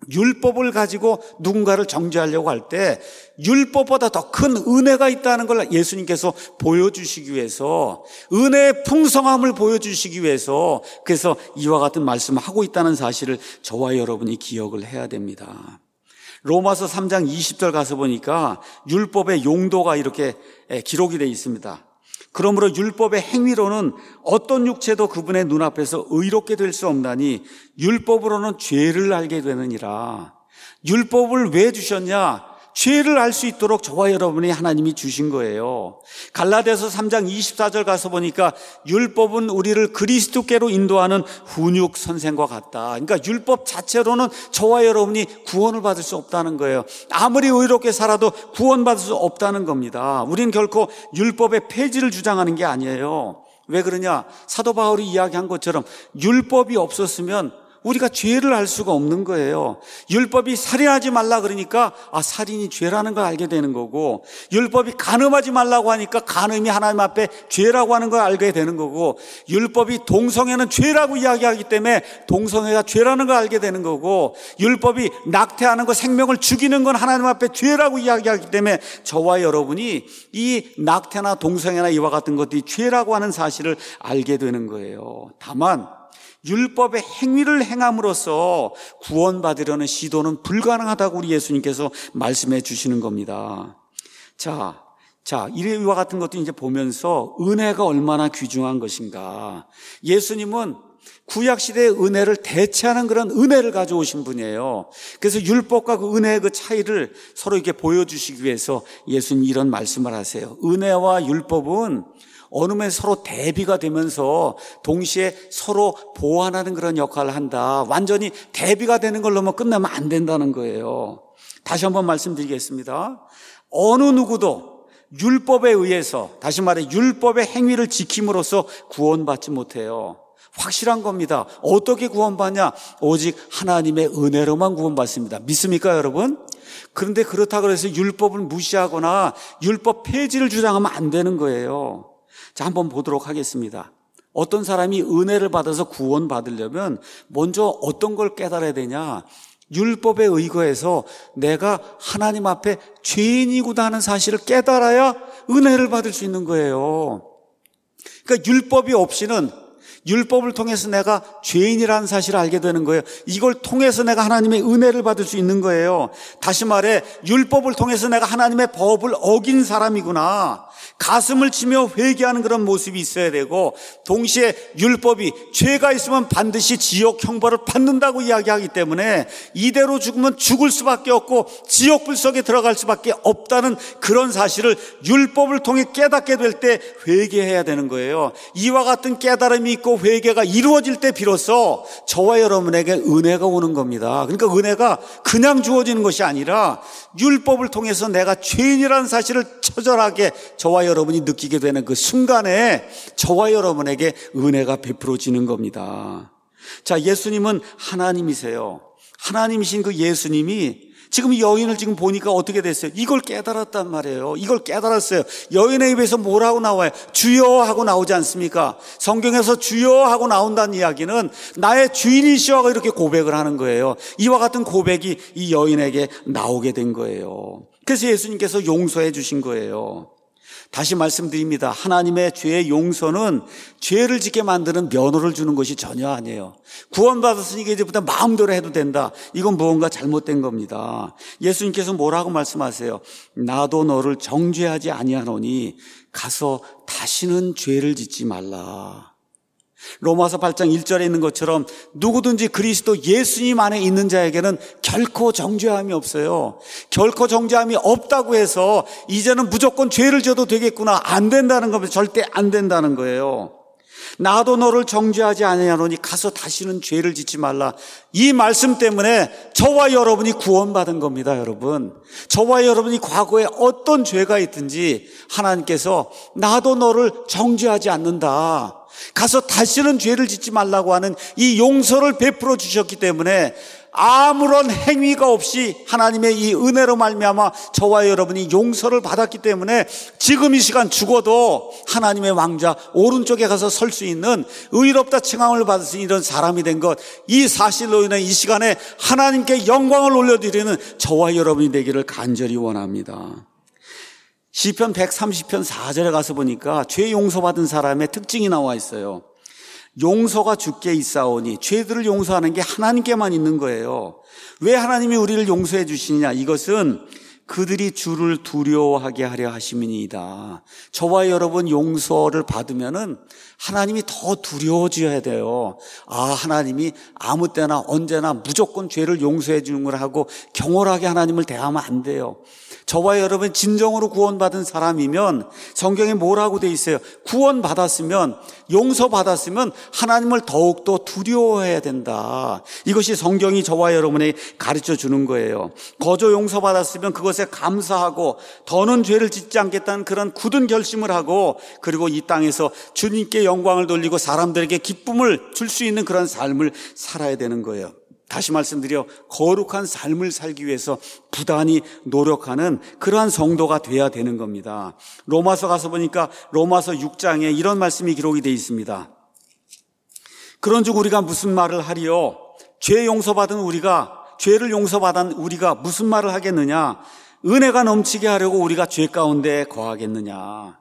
율법을 가지고 누군가를 정죄하려고 할 때 율법보다 더 큰 은혜가 있다는 걸 예수님께서 보여주시기 위해서, 은혜의 풍성함을 보여주시기 위해서 그래서 이와 같은 말씀을 하고 있다는 사실을 저와 여러분이 기억을 해야 됩니다. 로마서 3장 20절 가서 보니까 율법의 용도가 이렇게 기록이 되어 있습니다. 그러므로 율법의 행위로는 어떤 육체도 그분의 눈앞에서 의롭게 될 수 없나니 율법으로는 죄를 알게 되느니라. 율법을 왜 주셨냐? 죄를 알 수 있도록 저와 여러분이 하나님이 주신 거예요. 갈라디아서 3장 24절 가서 보니까 율법은 우리를 그리스도께로 인도하는 훈육 선생과 같다. 그러니까 율법 자체로는 저와 여러분이 구원을 받을 수 없다는 거예요. 아무리 의롭게 살아도 구원받을 수 없다는 겁니다. 우리는 결코 율법의 폐지를 주장하는 게 아니에요. 왜 그러냐? 사도 바울이 이야기한 것처럼 율법이 없었으면 우리가 죄를 알 수가 없는 거예요. 율법이 살인하지 말라 그러니까 살인이 죄라는 걸 알게 되는 거고, 율법이 간음하지 말라고 하니까 간음이 하나님 앞에 죄라고 하는 걸 알게 되는 거고, 율법이 동성애는 죄라고 이야기하기 때문에 동성애가 죄라는 걸 알게 되는 거고, 율법이 낙태하는 거, 생명을 죽이는 건 하나님 앞에 죄라고 이야기하기 때문에 저와 여러분이 이 낙태나 동성애나 이와 같은 것들이 죄라고 하는 사실을 알게 되는 거예요. 다만 율법의 행위를 행함으로써 구원받으려는 시도는 불가능하다고 우리 예수님께서 말씀해 주시는 겁니다. 자, 이와 같은 것도 이제 보면서 은혜가 얼마나 귀중한 것인가. 예수님은 구약시대의 은혜를 대체하는 그런 은혜를 가져오신 분이에요. 그래서 율법과 그 은혜의 그 차이를 서로 이렇게 보여주시기 위해서 예수님이 이런 말씀을 하세요. 은혜와 율법은 어느 면 서로 대비가 되면서 동시에 서로 보완하는 그런 역할을 한다. 완전히 대비가 되는 걸로만 끝나면 안 된다는 거예요. 다시 한번 말씀드리겠습니다. 어느 누구도 율법에 의해서, 다시 말해 율법의 행위를 지킴으로써 구원받지 못해요. 확실한 겁니다. 어떻게 구원받냐? 오직 하나님의 은혜로만 구원받습니다. 믿습니까, 여러분? 그런데 그렇다고 해서 율법을 무시하거나 율법 폐지를 주장하면 안 되는 거예요. 자, 한번 보도록 하겠습니다. 어떤 사람이 은혜를 받아서 구원받으려면 먼저 어떤 걸 깨달아야 되냐? 율법에 의거해서 내가 하나님 앞에 죄인이구나 하는 사실을 깨달아야 은혜를 받을 수 있는 거예요. 그러니까 율법이 없이는, 율법을 통해서 내가 죄인이라는 사실을 알게 되는 거예요. 이걸 통해서 내가 하나님의 은혜를 받을 수 있는 거예요. 다시 말해 율법을 통해서 내가 하나님의 법을 어긴 사람이구나, 가슴을 치며 회개하는 그런 모습이 있어야 되고, 동시에 율법이 죄가 있으면 반드시 지옥 형벌을 받는다고 이야기하기 때문에 이대로 죽으면 죽을 수밖에 없고 지옥 불 속에 들어갈 수밖에 없다는 그런 사실을 율법을 통해 깨닫게 될 때 회개해야 되는 거예요. 이와 같은 깨달음이 있고 회개가 이루어질 때 비로소 저와 여러분에게 은혜가 오는 겁니다. 그러니까 은혜가 그냥 주어지는 것이 아니라 율법을 통해서 내가 죄인이라는 사실을 처절하게 저와 여러분이 느끼게 되는 그 순간에 저와 여러분에게 은혜가 베풀어지는 겁니다. 자, 예수님은 하나님이세요. 하나님이신 그 예수님이 지금 이 여인을 지금 보니까 어떻게 됐어요? 이걸 깨달았단 말이에요. 이걸 깨달았어요. 여인의 입에서 뭐라고 나와요? 주여 하고 나오지 않습니까? 성경에서 주여 하고 나온다는 이야기는 나의 주인이시여 이렇게 고백을 하는 거예요. 이와 같은 고백이 이 여인에게 나오게 된 거예요. 그래서 예수님께서 용서해 주신 거예요. 다시 말씀드립니다. 하나님의 죄의 용서는 죄를 짓게 만드는 면허를 주는 것이 전혀 아니에요. 구원받았으니까 이제부터 마음대로 해도 된다. 이건 무언가 잘못된 겁니다. 예수님께서 뭐라고 말씀하세요? 나도 너를 정죄하지 아니하노니 가서 다시는 죄를 짓지 말라. 로마서 8장 1절에 있는 것처럼 누구든지 그리스도 예수님 안에 있는 자에게는 결코 정죄함이 없어요. 결코 정죄함이 없다고 해서 이제는 무조건 죄를 져도 되겠구나, 안 된다는 겁니다. 절대 안 된다는 거예요. 나도 너를 정죄하지 아니하노니 가서 다시는 죄를 짓지 말라. 이 말씀 때문에 저와 여러분이 구원받은 겁니다. 여러분, 저와 여러분이 과거에 어떤 죄가 있든지 하나님께서 나도 너를 정죄하지 않는다, 가서 다시는 죄를 짓지 말라고 하는 이 용서를 베풀어 주셨기 때문에 아무런 행위가 없이 하나님의 이 은혜로 말미암아 저와 여러분이 용서를 받았기 때문에 지금 이 시간 죽어도 하나님의 왕자 오른쪽에 가서 설 수 있는 의롭다 칭함을 받을 수 있는 이런 사람이 된 것, 이 사실로 인해 이 시간에 하나님께 영광을 올려드리는 저와 여러분이 되기를 간절히 원합니다. 시편 130편 4절에 가서 보니까 죄 용서받은 사람의 특징이 나와 있어요. 용서가 주께 있사오니, 죄들을 용서하는 게 하나님께만 있는 거예요. 왜 하나님이 우리를 용서해 주시느냐? 이것은 그들이 주를 두려워하게 하려 하심이니이다. 저와 여러분 용서를 받으면은 하나님이 더 두려워져야 돼요. 하나님이 아무 때나 언제나 무조건 죄를 용서해 주는 걸 하고 경홀하게 하나님을 대하면 안 돼요. 저와 여러분 진정으로 구원받은 사람이면 성경에 뭐라고 돼 있어요? 구원받았으면, 용서받았으면 하나님을 더욱더 두려워해야 된다. 이것이 성경이 저와 여러분에게 가르쳐 주는 거예요. 거저 용서받았으면 그것에 감사하고 더는 죄를 짓지 않겠다는 그런 굳은 결심을 하고, 그리고 이 땅에서 주님께 영광을 돌리고 사람들에게 기쁨을 줄 수 있는 그런 삶을 살아야 되는 거예요. 다시 말씀드려, 거룩한 삶을 살기 위해서 부단히 노력하는 그러한 성도가 돼야 되는 겁니다. 로마서 가서 보니까 로마서 6장에 이런 말씀이 기록이 되어 있습니다. 그런즉 우리가 무슨 말을 하리요? 죄 용서받은 우리가, 죄를 용서받은 우리가 무슨 말을 하겠느냐? 은혜가 넘치게 하려고 우리가 죄 가운데 거하겠느냐?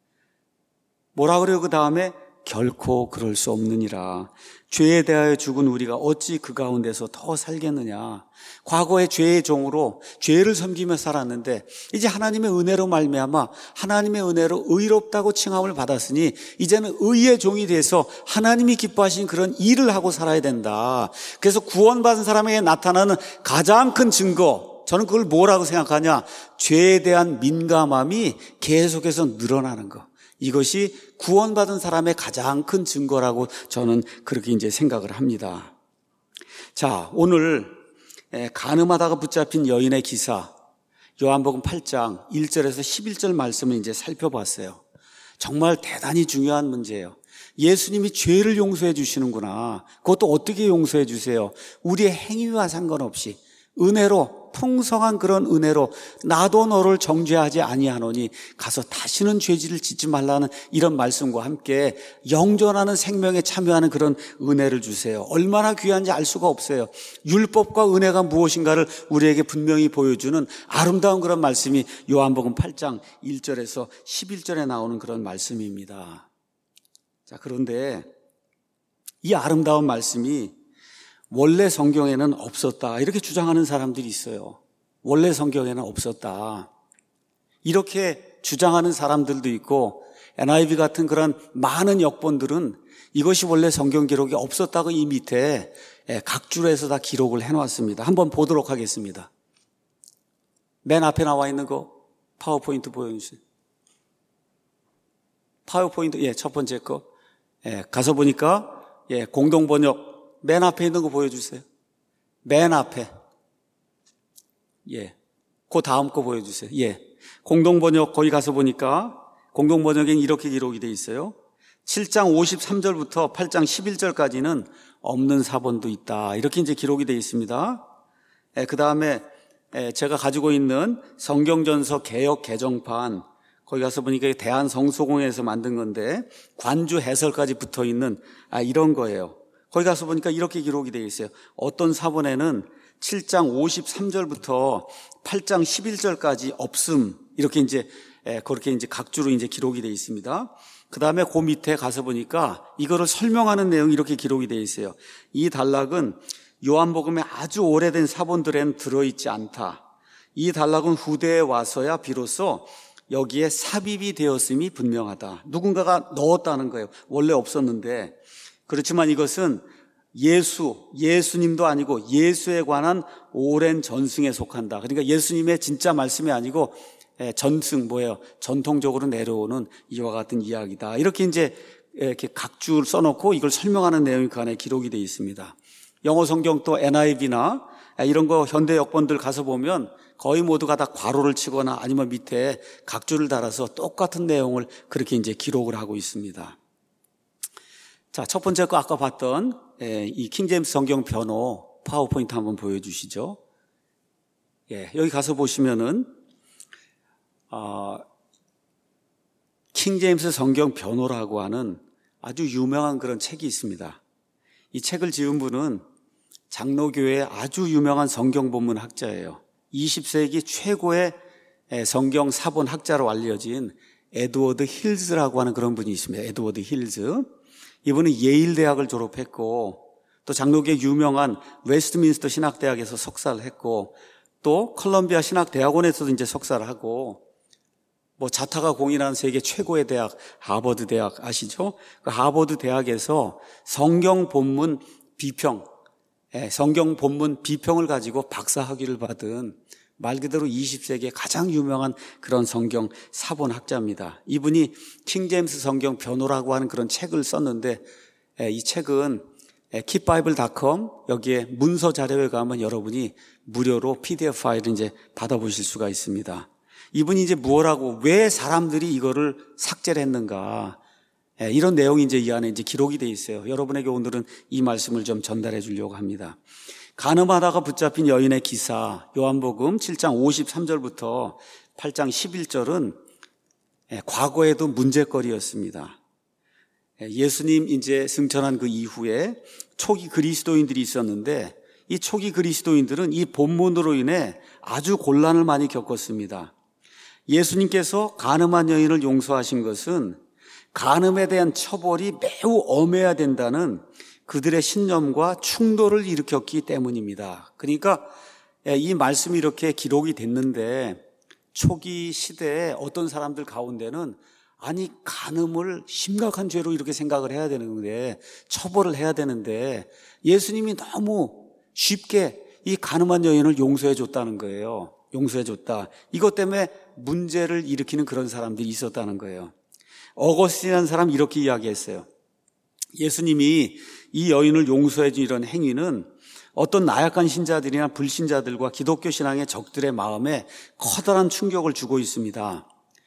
뭐라 그래요? 그 다음에 결코 그럴 수 없느니라. 죄에 대하여 죽은 우리가 어찌 그 가운데서 더 살겠느냐. 과거의 죄의 종으로 죄를 섬기며 살았는데 이제 하나님의 은혜로 말미암아 하나님의 은혜로 의롭다고 칭함을 받았으니 이제는 의의 종이 돼서 하나님이 기뻐하신 그런 일을 하고 살아야 된다. 그래서 구원받은 사람에게 나타나는 가장 큰 증거, 저는 그걸 뭐라고 생각하냐? 죄에 대한 민감함이 계속해서 늘어나는 것. 이것이 구원받은 사람의 가장 큰 증거라고 저는 그렇게 이제 생각을 합니다. 자, 오늘 간음하다가 붙잡힌 여인의 기사, 요한복음 8장 1절에서 11절 말씀을 이제 살펴봤어요. 정말 대단히 중요한 문제예요. 예수님이 죄를 용서해 주시는구나. 그것도 어떻게 용서해 주세요? 우리의 행위와 상관없이 은혜로, 풍성한 그런 은혜로 나도 너를 정죄하지 아니하노니 가서 다시는 죄질을 짓지 말라는 이런 말씀과 함께 영존하는 생명에 참여하는 그런 은혜를 주세요. 얼마나 귀한지 알 수가 없어요. 율법과 은혜가 무엇인가를 우리에게 분명히 보여주는 아름다운 그런 말씀이 요한복음 8장 1절에서 11절에 나오는 그런 말씀입니다. 자, 그런데 이 아름다운 말씀이 원래 성경에는 없었다, 이렇게 주장하는 사람들이 있어요. 원래 성경에는 없었다, 이렇게 주장하는 사람들도 있고, NIV 같은 그런 많은 역본들은 이것이 원래 성경 기록이 없었다고 이 밑에 각 줄에서 다 기록을 해놨습니다. 한번 보도록 하겠습니다. 맨 앞에 나와 있는 거 파워포인트 보여주세요. 파워포인트, 첫 번째 거. 가서 보니까 공동번역 맨 앞에 있는 거 보여주세요. 맨 앞에. 그 다음 거 보여주세요. 공동번역 거기 가서 보니까 공동번역엔 이렇게 기록이 되어 있어요. 7장 53절부터 8장 11절까지는 없는 사본도 있다, 이렇게 이제 기록이 되어 있습니다. 그 다음에 제가 가지고 있는 성경전서 개역 개정판, 거기 가서 보니까 대한성소공회에서 만든 건데 관주 해설까지 붙어 있는 이런 거예요. 거기 가서 보니까 이렇게 기록이 되어 있어요. 어떤 사본에는 7장 53절부터 8장 11절까지 없음, 이렇게 이제 그렇게 이제 각주로 이제 기록이 되어 있습니다. 그 다음에 그 밑에 가서 보니까 이거를 설명하는 내용이 이렇게 기록이 되어 있어요. 이 단락은 요한복음의 아주 오래된 사본들에는 들어있지 않다. 이 단락은 후대에 와서야 비로소 여기에 삽입이 되었음이 분명하다. 누군가가 넣었다는 거예요. 원래 없었는데. 그렇지만 이것은 예수님도 아니고 예수에 관한 오랜 전승에 속한다. 그러니까 예수님의 진짜 말씀이 아니고 전승, 전통적으로 내려오는 이와 같은 이야기다. 이렇게 이제 이렇게 각줄 써놓고 이걸 설명하는 내용이 그 안에 기록이 되어 있습니다. 영어 성경 또 NIV나 이런 거 현대 역본들 가서 보면 거의 모두가 다 괄호를 치거나 아니면 밑에 각줄을 달아서 똑같은 내용을 그렇게 이제 기록을 하고 있습니다. 자, 첫 번째 거 아까 봤던 이 킹제임스 성경 변호, 파워포인트 한번 보여주시죠. 예, 여기 가서 보시면은 킹 제임스 성경 변호라고 하는 아주 유명한 그런 책이 있습니다. 이 책을 지은 분은 장로교회의 아주 유명한 성경 본문 학자예요. 20세기 최고의 성경 사본 학자로 알려진 에드워드 힐즈라고 하는 그런 분이 있습니다. 에드워드 힐즈. 이분은 예일 대학을 졸업했고 또 장로교의 유명한 웨스트민스터 신학대학에서 석사를 했고 또 컬럼비아 신학대학원에서도 이제 석사를 하고 뭐 자타가 공인한 세계 최고의 대학 하버드 대학 아시죠? 그 하버드 대학에서 성경 본문 비평, 성경 본문 비평을 가지고 박사 학위를 받은 말 그대로 20세기의 가장 유명한 그런 성경 사본 학자입니다. 이분이 킹 제임스 성경 변호라고 하는 그런 책을 썼는데 이 책은 keepbible.com 여기에 문서 자료에 가면 여러분이 무료로 PDF 파일을 이제 받아보실 수가 있습니다. 이분이 이제 뭐라고 왜 사람들이 이거를 삭제를 했는가 이런 내용이 이제 이 안에 이제 기록이 돼 있어요. 여러분에게 오늘은 이 말씀을 좀 전달해 주려고 합니다. 간음하다가 붙잡힌 여인의 기사 요한복음 7장 53절부터 8장 11절은 과거에도 문제거리였습니다. 예수님 이제 승천한 그 이후에 초기 그리스도인들이 있었는데 이 초기 그리스도인들은 이 본문으로 인해 아주 곤란을 많이 겪었습니다. 예수님께서 간음한 여인을 용서하신 것은 간음에 대한 처벌이 매우 엄해야 된다는 그들의 신념과 충돌을 일으켰기 때문입니다. 그러니까 이 말씀이 이렇게 기록이 됐는데 초기 시대에 어떤 사람들 가운데는 아니 간음을 심각한 죄로 이렇게 생각을 해야 되는데 처벌을 해야 되는데 예수님이 너무 쉽게 이 간음한 여인을 용서해 줬다는 거예요. 용서해 줬다. 이것 때문에 문제를 일으키는 그런 사람들이 있었다는 거예요. 어거스틴이라는 사람이 이렇게 이야기했어요. 예수님이 이 여인을 용서해 준 이런 행위는 어떤 나약한 신자들이나 불신자들과 기독교 신앙의 적들의 마음에 커다란 충격을 주고 있습니다.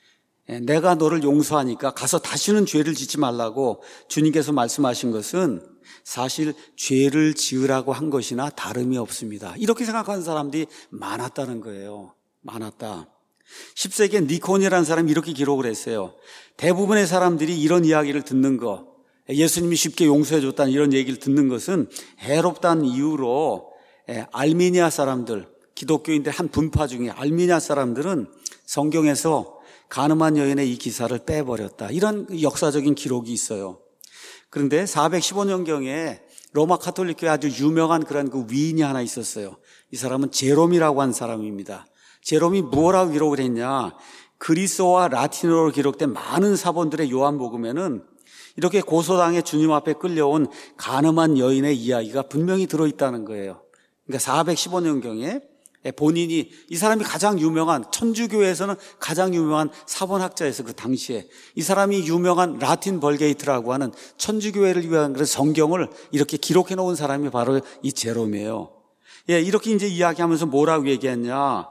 내가 너를 용서하니까 가서 다시는 죄를 짓지 말라고 주님께서 말씀하신 것은 사실 죄를 지으라고 한 것이나 다름이 없습니다. 이렇게 생각하는 사람들이 많았다는 거예요. 많았다. 10세기에 니콘이라는 사람이 이렇게 기록을 했어요. 대부분의 사람들이 이런 이야기를 듣는 거, 예수님이 쉽게 용서해 줬다는 이런 얘기를 듣는 것은 해롭다는 이유로 알미니아 사람들, 기독교인들 한 분파 중에 알미니아 사람들은 성경에서 간음한 여인의 이 기사를 빼버렸다. 이런 역사적인 기록이 있어요. 그런데 415년경에 로마 가톨릭교회 아주 유명한 그런 그 위인이 하나 있었어요. 이 사람은 제롬이라고 한 사람입니다. 제롬이 뭐라고 기록을 했냐? 그리스어와 라틴어로 기록된 많은 사본들의 요한복음에는 이렇게 고소당해 주님 앞에 끌려온 간음한 여인의 이야기가 분명히 들어있다는 거예요. 그러니까 415년경에 본인이 이 사람이 가장 유명한 천주교회에서는 가장 유명한 사본학자에서 그 당시에 이 사람이 유명한 라틴 벌게이트라고 하는 천주교회를 위한 그런 성경을 이렇게 기록해 놓은 사람이 바로 이 제롬이에요. 이렇게 이제 이야기하면서 뭐라고 얘기했냐?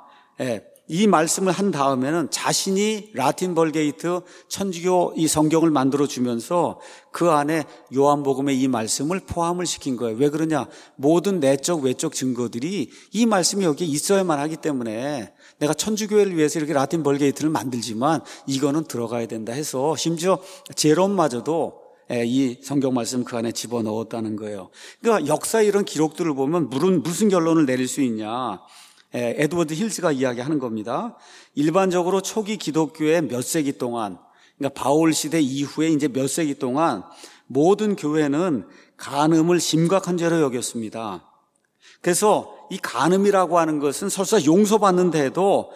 이 말씀을 한 다음에는 자신이 라틴 벌게이트 천주교 이 성경을 만들어 주면서 그 안에 요한복음의 이 말씀을 포함을 시킨 거예요. 왜 그러냐? 모든 내적 외적 증거들이 이 말씀이 여기에 있어야만 하기 때문에 내가 천주교회를 위해서 이렇게 라틴 벌게이트를 만들지만 이거는 들어가야 된다 해서 심지어 제롬마저도 이 성경 말씀 그 안에 집어넣었다는 거예요. 그러니까 역사의 이런 기록들을 보면 무슨 결론을 내릴 수 있냐? 에드워드 힐즈가 이야기하는 겁니다. 일반적으로 초기 기독교의 몇 세기 동안, 그러니까 바울 시대 이후에 이제 몇 세기 동안 모든 교회는 간음을 심각한 죄로 여겼습니다. 그래서 이 간음이라고 하는 것은 설사 용서받는다 해도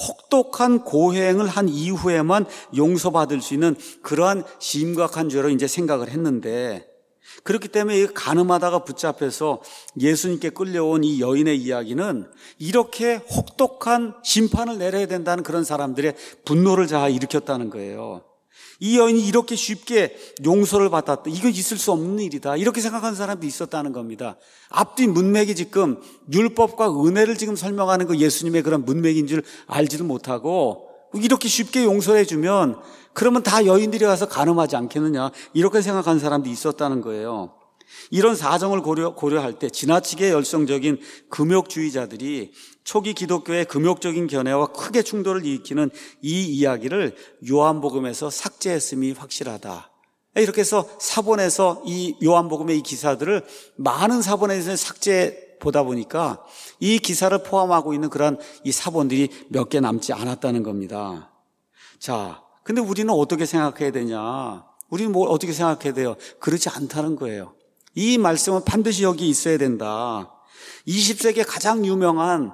혹독한 고행을 한 이후에만 용서받을 수 있는 그러한 심각한 죄로 이제 생각을 했는데, 그렇기 때문에 간음하다가 붙잡혀서 예수님께 끌려온 이 여인의 이야기는 이렇게 혹독한 심판을 내려야 된다는 그런 사람들의 분노를 자아 일으켰다는 거예요. 이 여인이 이렇게 쉽게 용서를 받았다. 이거 있을 수 없는 일이다. 이렇게 생각하는 사람도 있었다는 겁니다. 앞뒤 문맥이 지금 율법과 은혜를 지금 설명하는 그 예수님의 그런 문맥인 줄 알지도 못하고 이렇게 쉽게 용서해 주면 그러면 다 여인들이 가서 간음하지 않겠느냐 이렇게 생각하는 사람도 있었다는 거예요. 이런 사정을 고려할 때 지나치게 열성적인 금욕주의자들이 초기 기독교의 금욕적인 견해와 크게 충돌을 일으키는 이 이야기를 요한복음에서 삭제했음이 확실하다. 이렇게 해서 사본에서 이 요한복음의 이 기사들을 많은 사본에서 삭제 보다 보니까 이 기사를 포함하고 있는 그런 이 사본들이 몇 개 남지 않았다는 겁니다. 자, 근데 우리는 어떻게 생각해야 되냐? 우리는 뭐 어떻게 생각해야 돼요? 그렇지 않다는 거예요. 이 말씀은 반드시 여기 있어야 된다. 20세기에 가장 유명한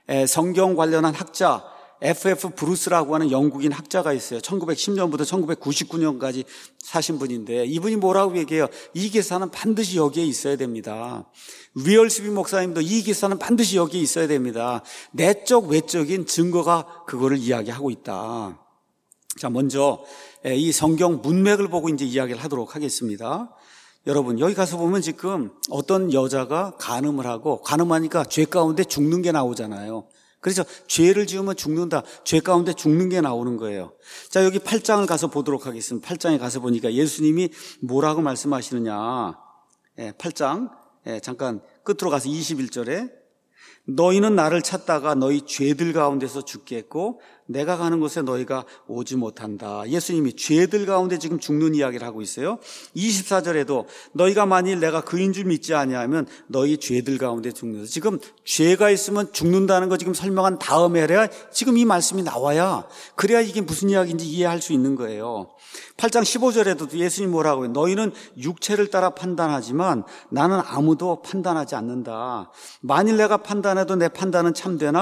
성경 관련한 학자 F.F. 브루스라고 하는 영국인 학자가 있어요. 1910년부터 1999년까지 사신 분인데 이분이 뭐라고 얘기해요? 이 기사는 반드시 여기에 있어야 됩니다. 위얼스비 목사님도 이 기사는 반드시 여기에 있어야 됩니다. 내적 외적인 증거가 그거를 이야기하고 있다. 자, 먼저 이 성경 문맥을 보고 이제 이야기를 하도록 하겠습니다. 여러분, 여기 가서 보면 지금 어떤 여자가 간음을 하고 간음하니까 죄 가운데 죽는 게 나오잖아요. 그래서 죄를 지으면 죽는다. 죄 가운데 죽는 게 나오는 거예요. 자, 여기 8장을 가서 보도록 하겠습니다. 8장에 가서 보니까 예수님이 뭐라고 말씀하시느냐. 8장 잠깐 끝으로 가서 21절에 너희는 나를 찾다가 너희 죄들 가운데서 죽겠고 내가 가는 곳에 너희가 오지 못한다. 예수님이 죄들 가운데 지금 죽는 이야기를 하고 있어요. 24절에도 너희가 만일 내가 그인 줄 믿지 아니하면 너희 죄들 가운데 죽는다. 지금 죄가 있으면 죽는다는 거 지금 설명한 다음에 해야 지금 이 말씀이 나와야 그래야 이게 무슨 이야기인지 이해할 수 있는 거예요. 8장 15절에도 예수님이 뭐라고 해요? 너희는 육체를 따라 판단하지만 나는 아무도 판단하지 않는다. 만일 내가 판단해도 내 판단은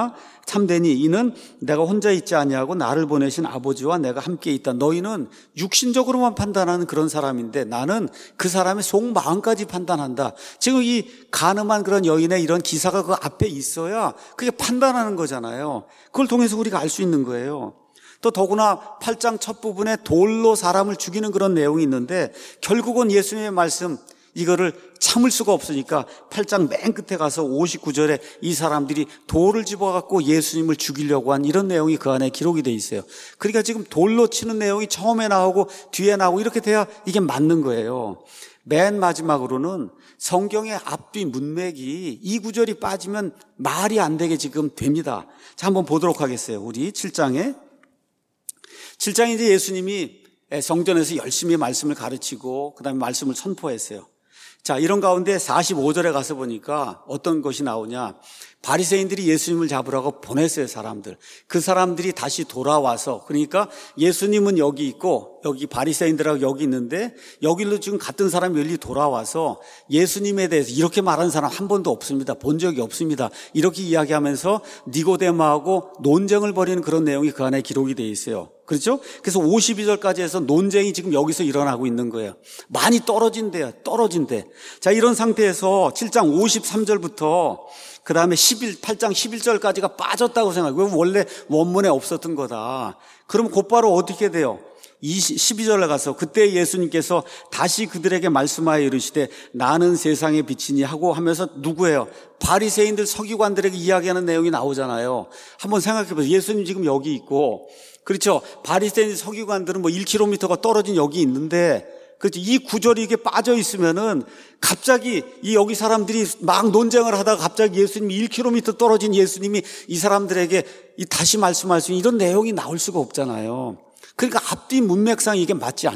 참되니 이는 내가 혼자 있지 아니하고 나를 보내신 아버지와 내가 함께 있다. 너희는 육신적으로만 판단하는 그런 사람인데 나는 그 사람의 속마음까지 판단한다. 지금 이 간음한 그런 여인의 이런 기사가 그 앞에 있어야 그게 판단하는 거잖아요. 그걸 통해서 우리가 알 수 있는 거예요. 또 더구나 8장 첫 부분에 돌로 사람을 죽이는 그런 내용이 있는데 결국은 예수님의 말씀 이거를 참을 수가 없으니까 8장 맨 끝에 가서 59절에 이 사람들이 돌을 집어갖고 예수님을 죽이려고 한 이런 내용이 그 안에 기록이 돼 있어요. 그러니까 지금 돌로 치는 내용이 처음에 나오고 뒤에 나오고 이렇게 돼야 이게 맞는 거예요. 맨 마지막으로는 성경의 앞뒤 문맥이 이 구절이 빠지면 말이 안 되게 지금 됩니다. 자, 한번 보도록 하겠어요. 우리 7장에 이제 예수님이 성전에서 열심히 말씀을 가르치고 그다음에 말씀을 선포했어요. 자, 이런 가운데 45절에 가서 보니까 어떤 것이 나오냐. 바리새인들이 예수님을 잡으라고 보냈어요, 사람들. 그 사람들이 다시 돌아와서, 그러니까 예수님은 여기 있고 여기 바리새인들하고 여기 있는데 여기로 지금 같은 사람이 여기 돌아와서 예수님에 대해서 이렇게 말하는 사람 한 번도 없습니다. 본 적이 없습니다. 이렇게 이야기하면서 니고데모하고 논쟁을 벌이는 그런 내용이 그 안에 기록이 되어 있어요. 그렇죠? 그래서 52절까지 해서 논쟁이 지금 여기서 일어나고 있는 거예요. 많이 떨어진대요. 자, 이런 상태에서 7장 53절부터 그 다음에 8장 11절까지가 빠졌다고 생각해요. 원래 원문에 없었던 거다. 그럼 곧바로 어떻게 돼요? 12절에 가서 그때 예수님께서 다시 그들에게 말씀하여 이르시되 나는 세상의 빛이니 하고 하면서 누구예요? 바리새인들 서기관들에게 이야기하는 내용이 나오잖아요. 한번 생각해 보세요. 예수님 지금 여기 있고, 그렇죠? 바리새인 서기관들은 뭐 1km가 떨어진 여기 있는데, 그렇죠? 이 구절이 이게 빠져 있으면은 갑자기 이 여기 사람들이 막 논쟁을 하다가 갑자기 예수님이 1km 떨어진 예수님이 이 사람들에게 다시 말씀할 수 있는 이런 내용이 나올 수가 없잖아요. 그러니까 앞뒤 문맥상 이게 맞지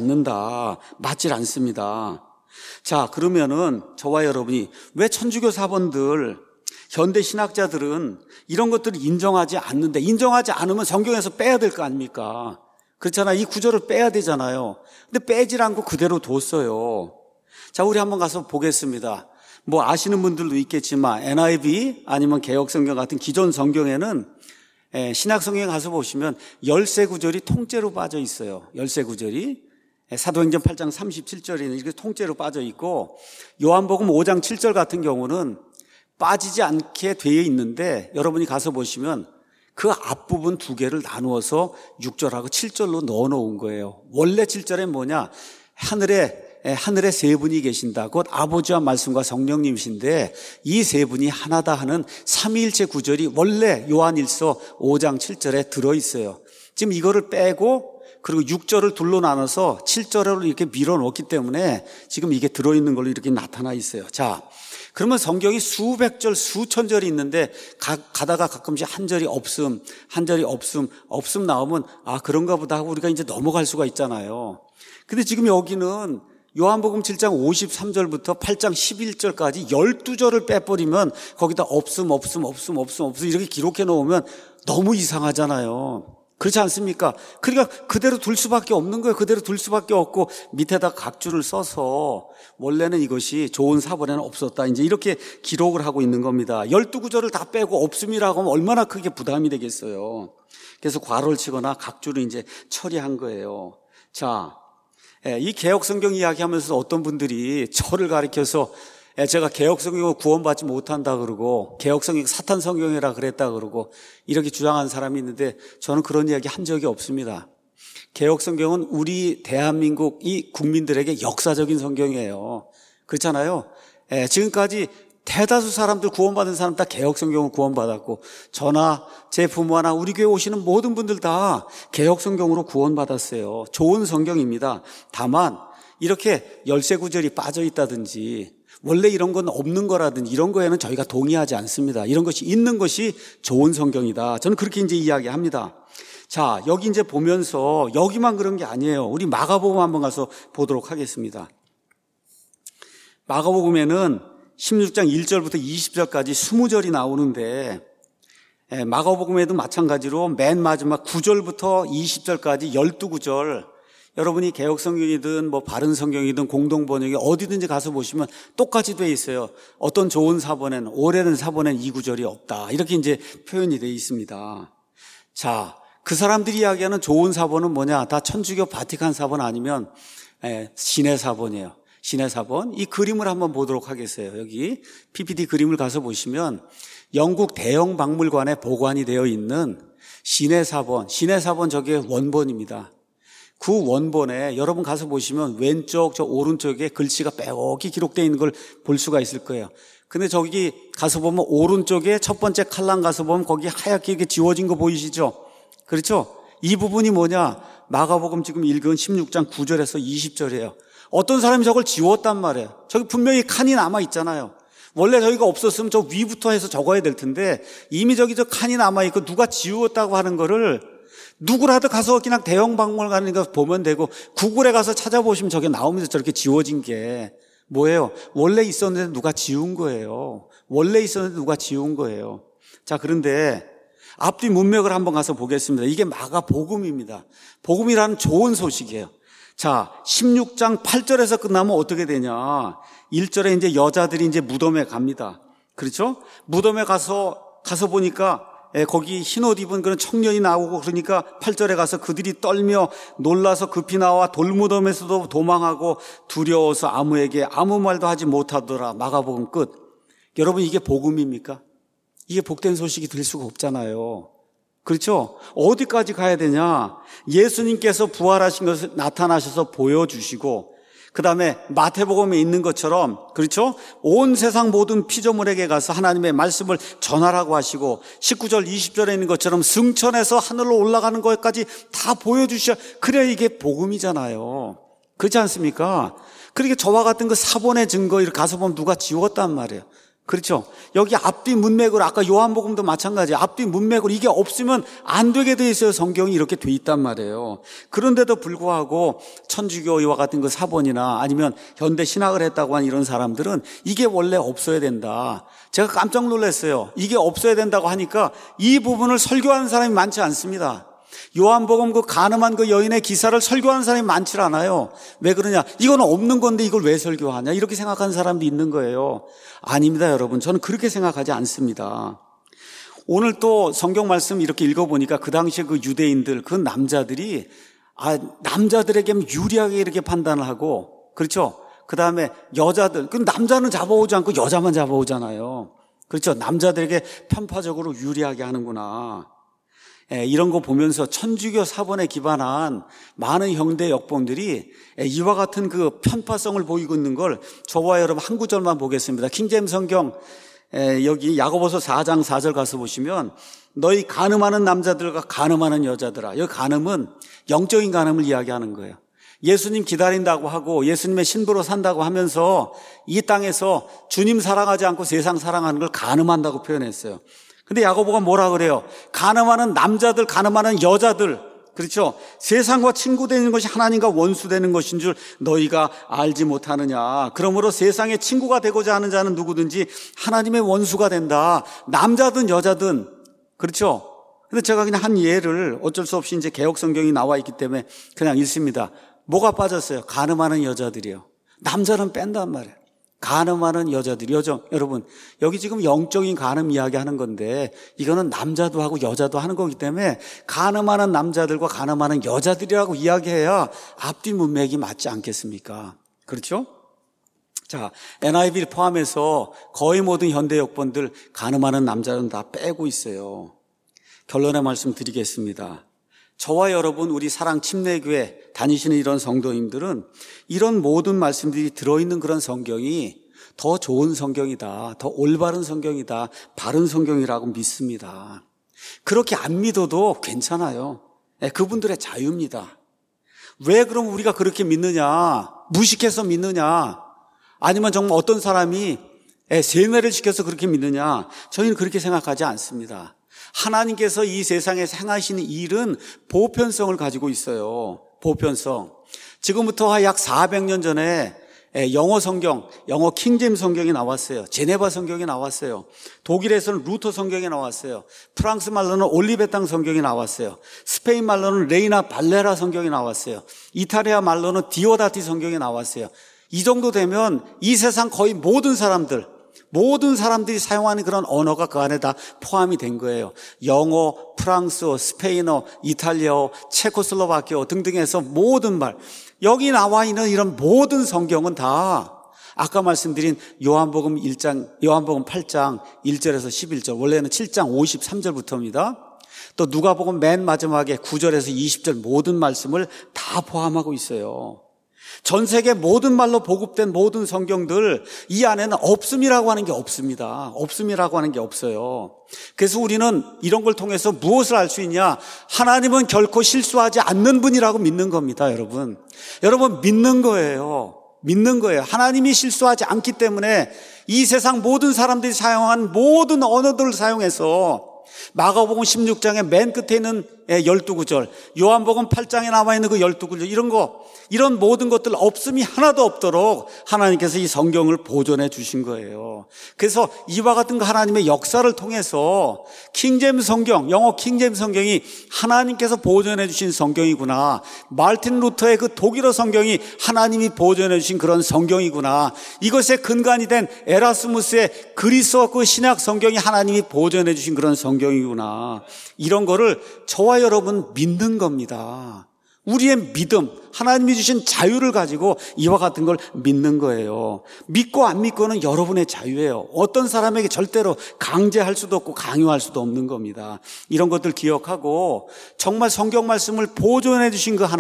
않습니다. 자, 그러면은 저와 여러분이 왜 천주교 사본들, 현대 신학자들은 이런 것들을 인정하지 않으면 성경에서 빼야 될 거 아닙니까? 그렇잖아요. 이 구절을 빼야 되잖아요. 근데 빼질 않고 그대로 뒀어요. 자, 우리 한번 가서 보겠습니다. 뭐 아시는 분들도 있겠지만 NIV 아니면 개역성경 같은 기존 성경에는 신약성경에 가서 보시면 열세 구절이 통째로 빠져 있어요. 열세 구절이 사도행전 8장 37절에는 이렇게 통째로 빠져 있고 요한복음 5장 7절 같은 경우는 빠지지 않게 되어 있는데 여러분이 가서 보시면 그 앞부분 두 개를 나누어서 6절하고 7절로 넣어 놓은 거예요. 원래 7절에 뭐냐? 하늘에 세 분이 계신다. 곧 아버지와 말씀과 성령님이신데 이 세 분이 하나다 하는 삼위일체 구절이 원래 요한일서 5장 7절에 들어있어요. 지금 이거를 빼고 그리고 6절을 둘로 나눠서 7절을 이렇게 밀어 놓기 때문에 지금 이게 들어있는 걸로 이렇게 나타나 있어요. 자, 그러면 성경이 수백 절, 수천 절이 있는데 가다가 가끔씩 한 절이 없음, 한 절이 없음 나오면 그런가 보다 하고 우리가 이제 넘어갈 수가 있잖아요. 근데 지금 여기는 요한복음 7장 53절부터 8장 11절까지 12절을 빼버리면 거기다 없음 이렇게 기록해 놓으면 너무 이상하잖아요. 그렇지 않습니까? 그러니까 그대로 둘 수밖에 없는 거예요. 그대로 둘 수밖에 없고 밑에다 각주를 써서 원래는 이것이 좋은 사본에는 없었다. 이제 이렇게 기록을 하고 있는 겁니다. 12구절을 다 빼고 없음이라고 하면 얼마나 크게 부담이 되겠어요. 그래서 괄호를 치거나 각주를 이제 처리한 거예요. 자, 이 개혁성경 이야기하면서 어떤 분들이 저를 가리켜서 제가 개혁성경을 구원받지 못한다 그러고 개혁성경 사탄성경이라 그랬다 그러고 이렇게 주장한 사람이 있는데 저는 그런 이야기 한 적이 없습니다. 개혁성경은 우리 대한민국 이 국민들에게 역사적인 성경이에요. 그렇잖아요. 지금까지 대다수 사람들 구원받은 사람 다 개혁성경을 구원받았고 저나 제 부모나 우리 교회 오시는 모든 분들 다 개혁성경으로 구원받았어요. 좋은 성경입니다. 다만 이렇게 열쇠구절이 빠져 있다든지 원래 이런 건 없는 거라든지 이런 거에는 저희가 동의하지 않습니다. 이런 것이 있는 것이 좋은 성경이다. 저는 그렇게 이제 이야기합니다. 자, 여기 이제 보면서 여기만 그런 게 아니에요. 우리 마가복음 한번 가서 보도록 하겠습니다. 마가복음에는 16장 1절부터 20절까지 20절이 나오는데 마가복음에도 마찬가지로 맨 마지막 9절부터 20절까지 12구절 여러분이 개혁성경이든 뭐 바른성경이든 공동번역이 어디든지 가서 보시면 똑같이 돼 있어요. 어떤 좋은 사본에는 오래된 사본에는 이 구절이 없다. 이렇게 이제 표현이 돼 있습니다. 자, 그 사람들이 이야기하는 좋은 사본은 뭐냐? 다 천주교 바티칸 사본 아니면 신의 사본이에요. 신의 사본. 이 그림을 한번 보도록 하겠어요. 여기 PPT 그림을 가서 보시면 영국 대형 박물관에 보관이 되어 있는 신의 사본. 신의 사본 저게 원본입니다. 그 원본에 여러분 가서 보시면 왼쪽 저 오른쪽에 글씨가 빼곡히 기록되어 있는 걸 볼 수가 있을 거예요. 근데 저기 가서 보면 오른쪽에 첫 번째 칼랑 가서 보면 거기 하얗게 이렇게 지워진 거 보이시죠? 그렇죠? 이 부분이 뭐냐? 마가복음 지금 읽은 16장 9절에서 20절이에요. 어떤 사람이 저걸 지웠단 말이에요. 저기 분명히 칸이 남아 있잖아요. 원래 저기가 없었으면 저 위부터 해서 적어야 될 텐데 이미 저기 저 칸이 남아 있고 누가 지웠다고 하는 거를 누구라도 가서 그냥 대형 박물관에 가서 보면 되고 구글에 가서 찾아보시면 저게 나오면서 저렇게 지워진 게 뭐예요? 원래 있었는데 누가 지운 거예요. 원래 있었는데 누가 지운 거예요. 자, 그런데 앞뒤 문맥을 한번 가서 보겠습니다. 이게 마가복음입니다. 복음이라는 좋은 소식이에요. 자, 16장 8절에서 끝나면 어떻게 되냐? 1절에 이제 여자들이 이제 무덤에 갑니다. 그렇죠? 무덤에 가서 보니까 거기 흰옷 입은 그런 청년이 나오고 그러니까 8절에 가서 그들이 떨며 놀라서 급히 나와 돌무덤에서도 도망하고 두려워서 아무에게 아무 말도 하지 못하더라. 마가복음 끝. 여러분 이게 복음입니까? 이게 복된 소식이 될 수가 없잖아요. 그렇죠? 어디까지 가야 되냐? 예수님께서 부활하신 것을 나타나셔서 보여주시고 그 다음에 마태복음에 있는 것처럼 그렇죠? 온 세상 모든 피조물에게 가서 하나님의 말씀을 전하라고 하시고 19절 20절에 있는 것처럼 승천해서 하늘로 올라가는 것까지 다 보여주셔. 그래야 이게 복음이잖아요. 그렇지 않습니까? 그러니까 저와 같은 그 사본의 증거 이렇게 가서 보면 누가 지웠단 말이에요. 그렇죠? 여기 앞뒤 문맥으로 아까 요한복음도 마찬가지예요. 앞뒤 문맥으로 이게 없으면 안 되게 돼 있어요. 성경이 이렇게 돼 있단 말이에요. 그런데도 불구하고 천주교와 같은 그 사본이나 아니면 현대 신학을 했다고 한 이런 사람들은 이게 원래 없어야 된다. 제가 깜짝 놀랐어요. 이게 없어야 된다고 하니까 이 부분을 설교하는 사람이 많지 않습니다. 요한복음 그 간음한 그 여인의 기사를 설교하는 사람이 많지 않아요. 왜 그러냐? 이건 없는 건데 이걸 왜 설교하냐? 이렇게 생각하는 사람도 있는 거예요. 아닙니다, 여러분. 저는 그렇게 생각하지 않습니다. 오늘 또 성경 말씀 이렇게 읽어보니까 그 당시에 그 유대인들, 그 남자들이 남자들에게 유리하게 이렇게 판단을 하고, 그렇죠? 그 다음에 여자들, 그 남자는 잡아오지 않고 여자만 잡아오잖아요. 그렇죠? 남자들에게 편파적으로 유리하게 하는구나. 이런 거 보면서 천주교 사본에 기반한 많은 형대 역본들이 이와 같은 그 편파성을 보이고 있는 걸 저와 여러분 한 구절만 보겠습니다. 킹제임스 성경 여기 야고보서 4장 4절 가서 보시면 너희 간음하는 남자들과 간음하는 여자들아. 여기 간음은 영적인 간음을 이야기하는 거예요. 예수님 기다린다고 하고 예수님의 신부로 산다고 하면서 이 땅에서 주님 사랑하지 않고 세상 사랑하는 걸 간음한다고 표현했어요. 근데 야고보가 뭐라 그래요? 간음하는 남자들, 간음하는 여자들, 그렇죠? 세상과 친구되는 것이 하나님과 원수되는 것인 줄 너희가 알지 못하느냐. 그러므로 세상의 친구가 되고자 하는 자는 누구든지 하나님의 원수가 된다. 남자든 여자든, 그렇죠? 근데 제가 그냥 한 예를 어쩔 수 없이 이제 개역 성경이 나와 있기 때문에 그냥 읽습니다. 뭐가 빠졌어요? 간음하는 여자들이요. 남자는 뺀단 말이에요. 간음하는 여자들이. 여러분, 여기 지금 영적인 간음 이야기하는 건데 이거는 남자도 하고 여자도 하는 거기 때문에 간음하는 남자들과 간음하는 여자들이라고 이야기해야 앞뒤 문맥이 맞지 않겠습니까? 그렇죠? 자, NIV를 포함해서 거의 모든 현대 역본들 간음하는 남자는 다 빼고 있어요. 결론의 말씀 드리겠습니다. 저와 여러분, 우리 사랑 침례교회 다니시는 이런 성도님들은 이런 모든 말씀들이 들어있는 그런 성경이 더 좋은 성경이다, 더 올바른 성경이다, 바른 성경이라고 믿습니다. 그렇게 안 믿어도 괜찮아요. 그분들의 자유입니다. 왜 그럼 우리가 그렇게 믿느냐? 무식해서 믿느냐? 아니면 정말 어떤 사람이 세뇌를 시켜서 그렇게 믿느냐? 저희는 그렇게 생각하지 않습니다. 하나님께서 이 세상에 행하시는 일은 보편성을 가지고 있어요. 보편성. 지금부터 약 400년 전에 영어 성경, 영어 킹제임스 성경이 나왔어요. 제네바 성경이 나왔어요. 독일에서는 루터 성경이 나왔어요. 프랑스 말로는 올리베탕 성경이 나왔어요. 스페인 말로는 레이나 발레라 성경이 나왔어요. 이탈리아 말로는 디오다티 성경이 나왔어요. 이 정도 되면 이 세상 거의 모든 사람들이 사용하는 그런 언어가 그 안에 다 포함이 된 거예요. 영어, 프랑스어, 스페인어, 이탈리아어, 체코슬로바키아 등등 해서 모든 말. 여기 나와 있는 이런 모든 성경은 다 아까 말씀드린 요한복음 8장 1절에서 11절, 원래는 7장 53절부터입니다. 또 누가복음 맨 마지막에 9절에서 20절 모든 말씀을 다 포함하고 있어요. 전 세계 모든 말로 보급된 모든 성경들 이 안에는 없음이라고 하는 게 없습니다. 없음이라고 하는 게 없어요. 그래서 우리는 이런 걸 통해서 무엇을 알 수 있냐? 하나님은 결코 실수하지 않는 분이라고 믿는 겁니다, 여러분. 여러분 믿는 거예요. 믿는 거예요. 하나님이 실수하지 않기 때문에 이 세상 모든 사람들이 사용한 모든 언어들을 사용해서 마가복음 16장의 맨 끝에 있는 12구절, 요한복음 8장에 나와 있는 그 12구절, 이런 모든 것들 없음이 하나도 없도록 하나님께서 이 성경을 보존해 주신 거예요. 그래서 이와 같은 하나님의 역사를 통해서 킹제임스 성경, 영어 킹제임스 성경이 하나님께서 보존해 주신 성경이구나. 마르틴 루터의 그 독일어 성경이 하나님이 보존해 주신 그런 성경이구나. 이것의 근간이 된 에라스무스의 그리스어 그 신약 성경이 하나님이 보존해 주신 그런 성경이구나. 이런 거를 저와 여러분 믿는 겁니다. 우리의 믿음, 하나님이 주신 자유를 가지고 이와 같은 걸 믿는 거예요. 믿고 안 믿고는 여러분의 자유예요. 어떤 사람에게 절대로 강제할 수도 없고 강요할 수도 없는 겁니다. 이런 것들 기억하고 정말 성경 말씀을 보존해 주신 그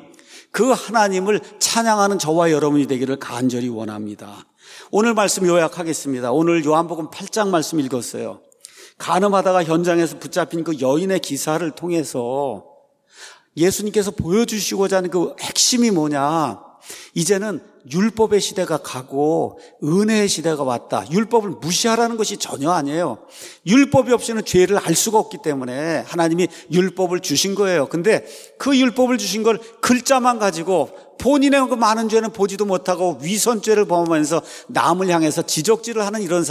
하나님을 찬양하는 저와 여러분이 되기를 간절히 원합니다. 오늘 말씀 요약하겠습니다. 오늘 요한복음 8장 말씀 읽었어요. 간음하다가 현장에서 붙잡힌 그 여인의 기사를 통해서 예수님께서 보여주시고자 하는 그 핵심이 뭐냐? 이제는 율법의 시대가 가고 은혜의 시대가 왔다. 율법을 무시하라는 것이 전혀 아니에요. 율법이 없이는 죄를 알 수가 없기 때문에 하나님이 율법을 주신 거예요. 근데 그 율법을 주신 걸 글자만 가지고 본인의 그 많은 죄는 보지도 못하고 위선죄를 범하면서 남을 향해서 지적질을 하는 이런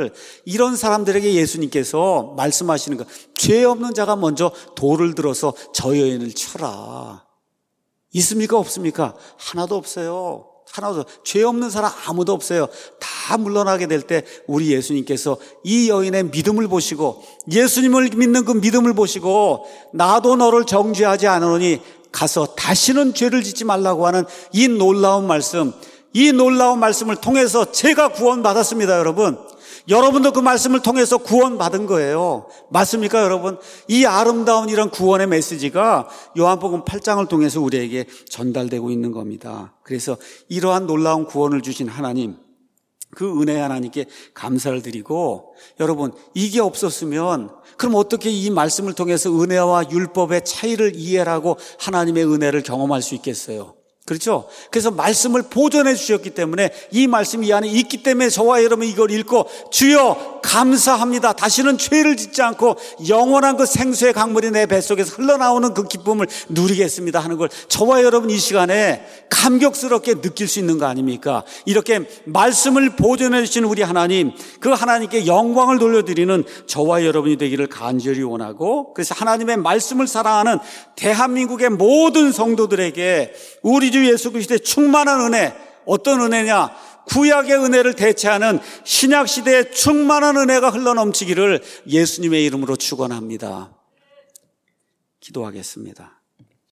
사람들에게 예수님께서 말씀하시는 거, 죄 없는 자가 먼저 돌을 들어서 저 여인을 쳐라. 있습니까? 없습니까? 하나도 없어요. 죄 없는 사람 아무도 없어요. 다 물러나게 될 때 우리 예수님께서 이 여인의 믿음을 보시고, 예수님을 믿는 그 믿음을 보시고, 나도 너를 정죄하지 않으노니 가서 다시는 죄를 짓지 말라고 하는 이 놀라운 말씀을 통해서 제가 구원받았습니다, 여러분. 여러분도 그 말씀을 통해서 구원받은 거예요. 맞습니까, 여러분? 이 아름다운 이런 구원의 메시지가 요한복음 8장을 통해서 우리에게 전달되고 있는 겁니다. 그래서 이러한 놀라운 구원을 주신 하나님, 그 은혜 하나님께 감사를 드리고, 여러분 이게 없었으면 그럼 어떻게 이 말씀을 통해서 은혜와 율법의 차이를 이해하고 하나님의 은혜를 경험할 수 있겠어요? 그렇죠? 그래서 말씀을 보존해 주셨기 때문에, 이 말씀이 이 안에 있기 때문에 저와 여러분 이걸 읽고 주여 감사합니다, 다시는 죄를 짓지 않고 영원한 그 생수의 강물이 내 뱃속에서 흘러나오는 그 기쁨을 누리겠습니다 하는 걸 저와 여러분 이 시간에 감격스럽게 느낄 수 있는 거 아닙니까? 이렇게 말씀을 보존해 주시는 우리 하나님, 그 하나님께 영광을 돌려드리는 저와 여러분이 되기를 간절히 원하고, 그래서 하나님의 말씀을 사랑하는 대한민국의 모든 성도들에게 우리 주 예수 그리스도의 충만한 은혜, 어떤 은혜냐? 구약의 은혜를 대체하는 신약 시대의 충만한 은혜가 흘러넘치기를 예수님의 이름으로 축원합니다. 기도하겠습니다.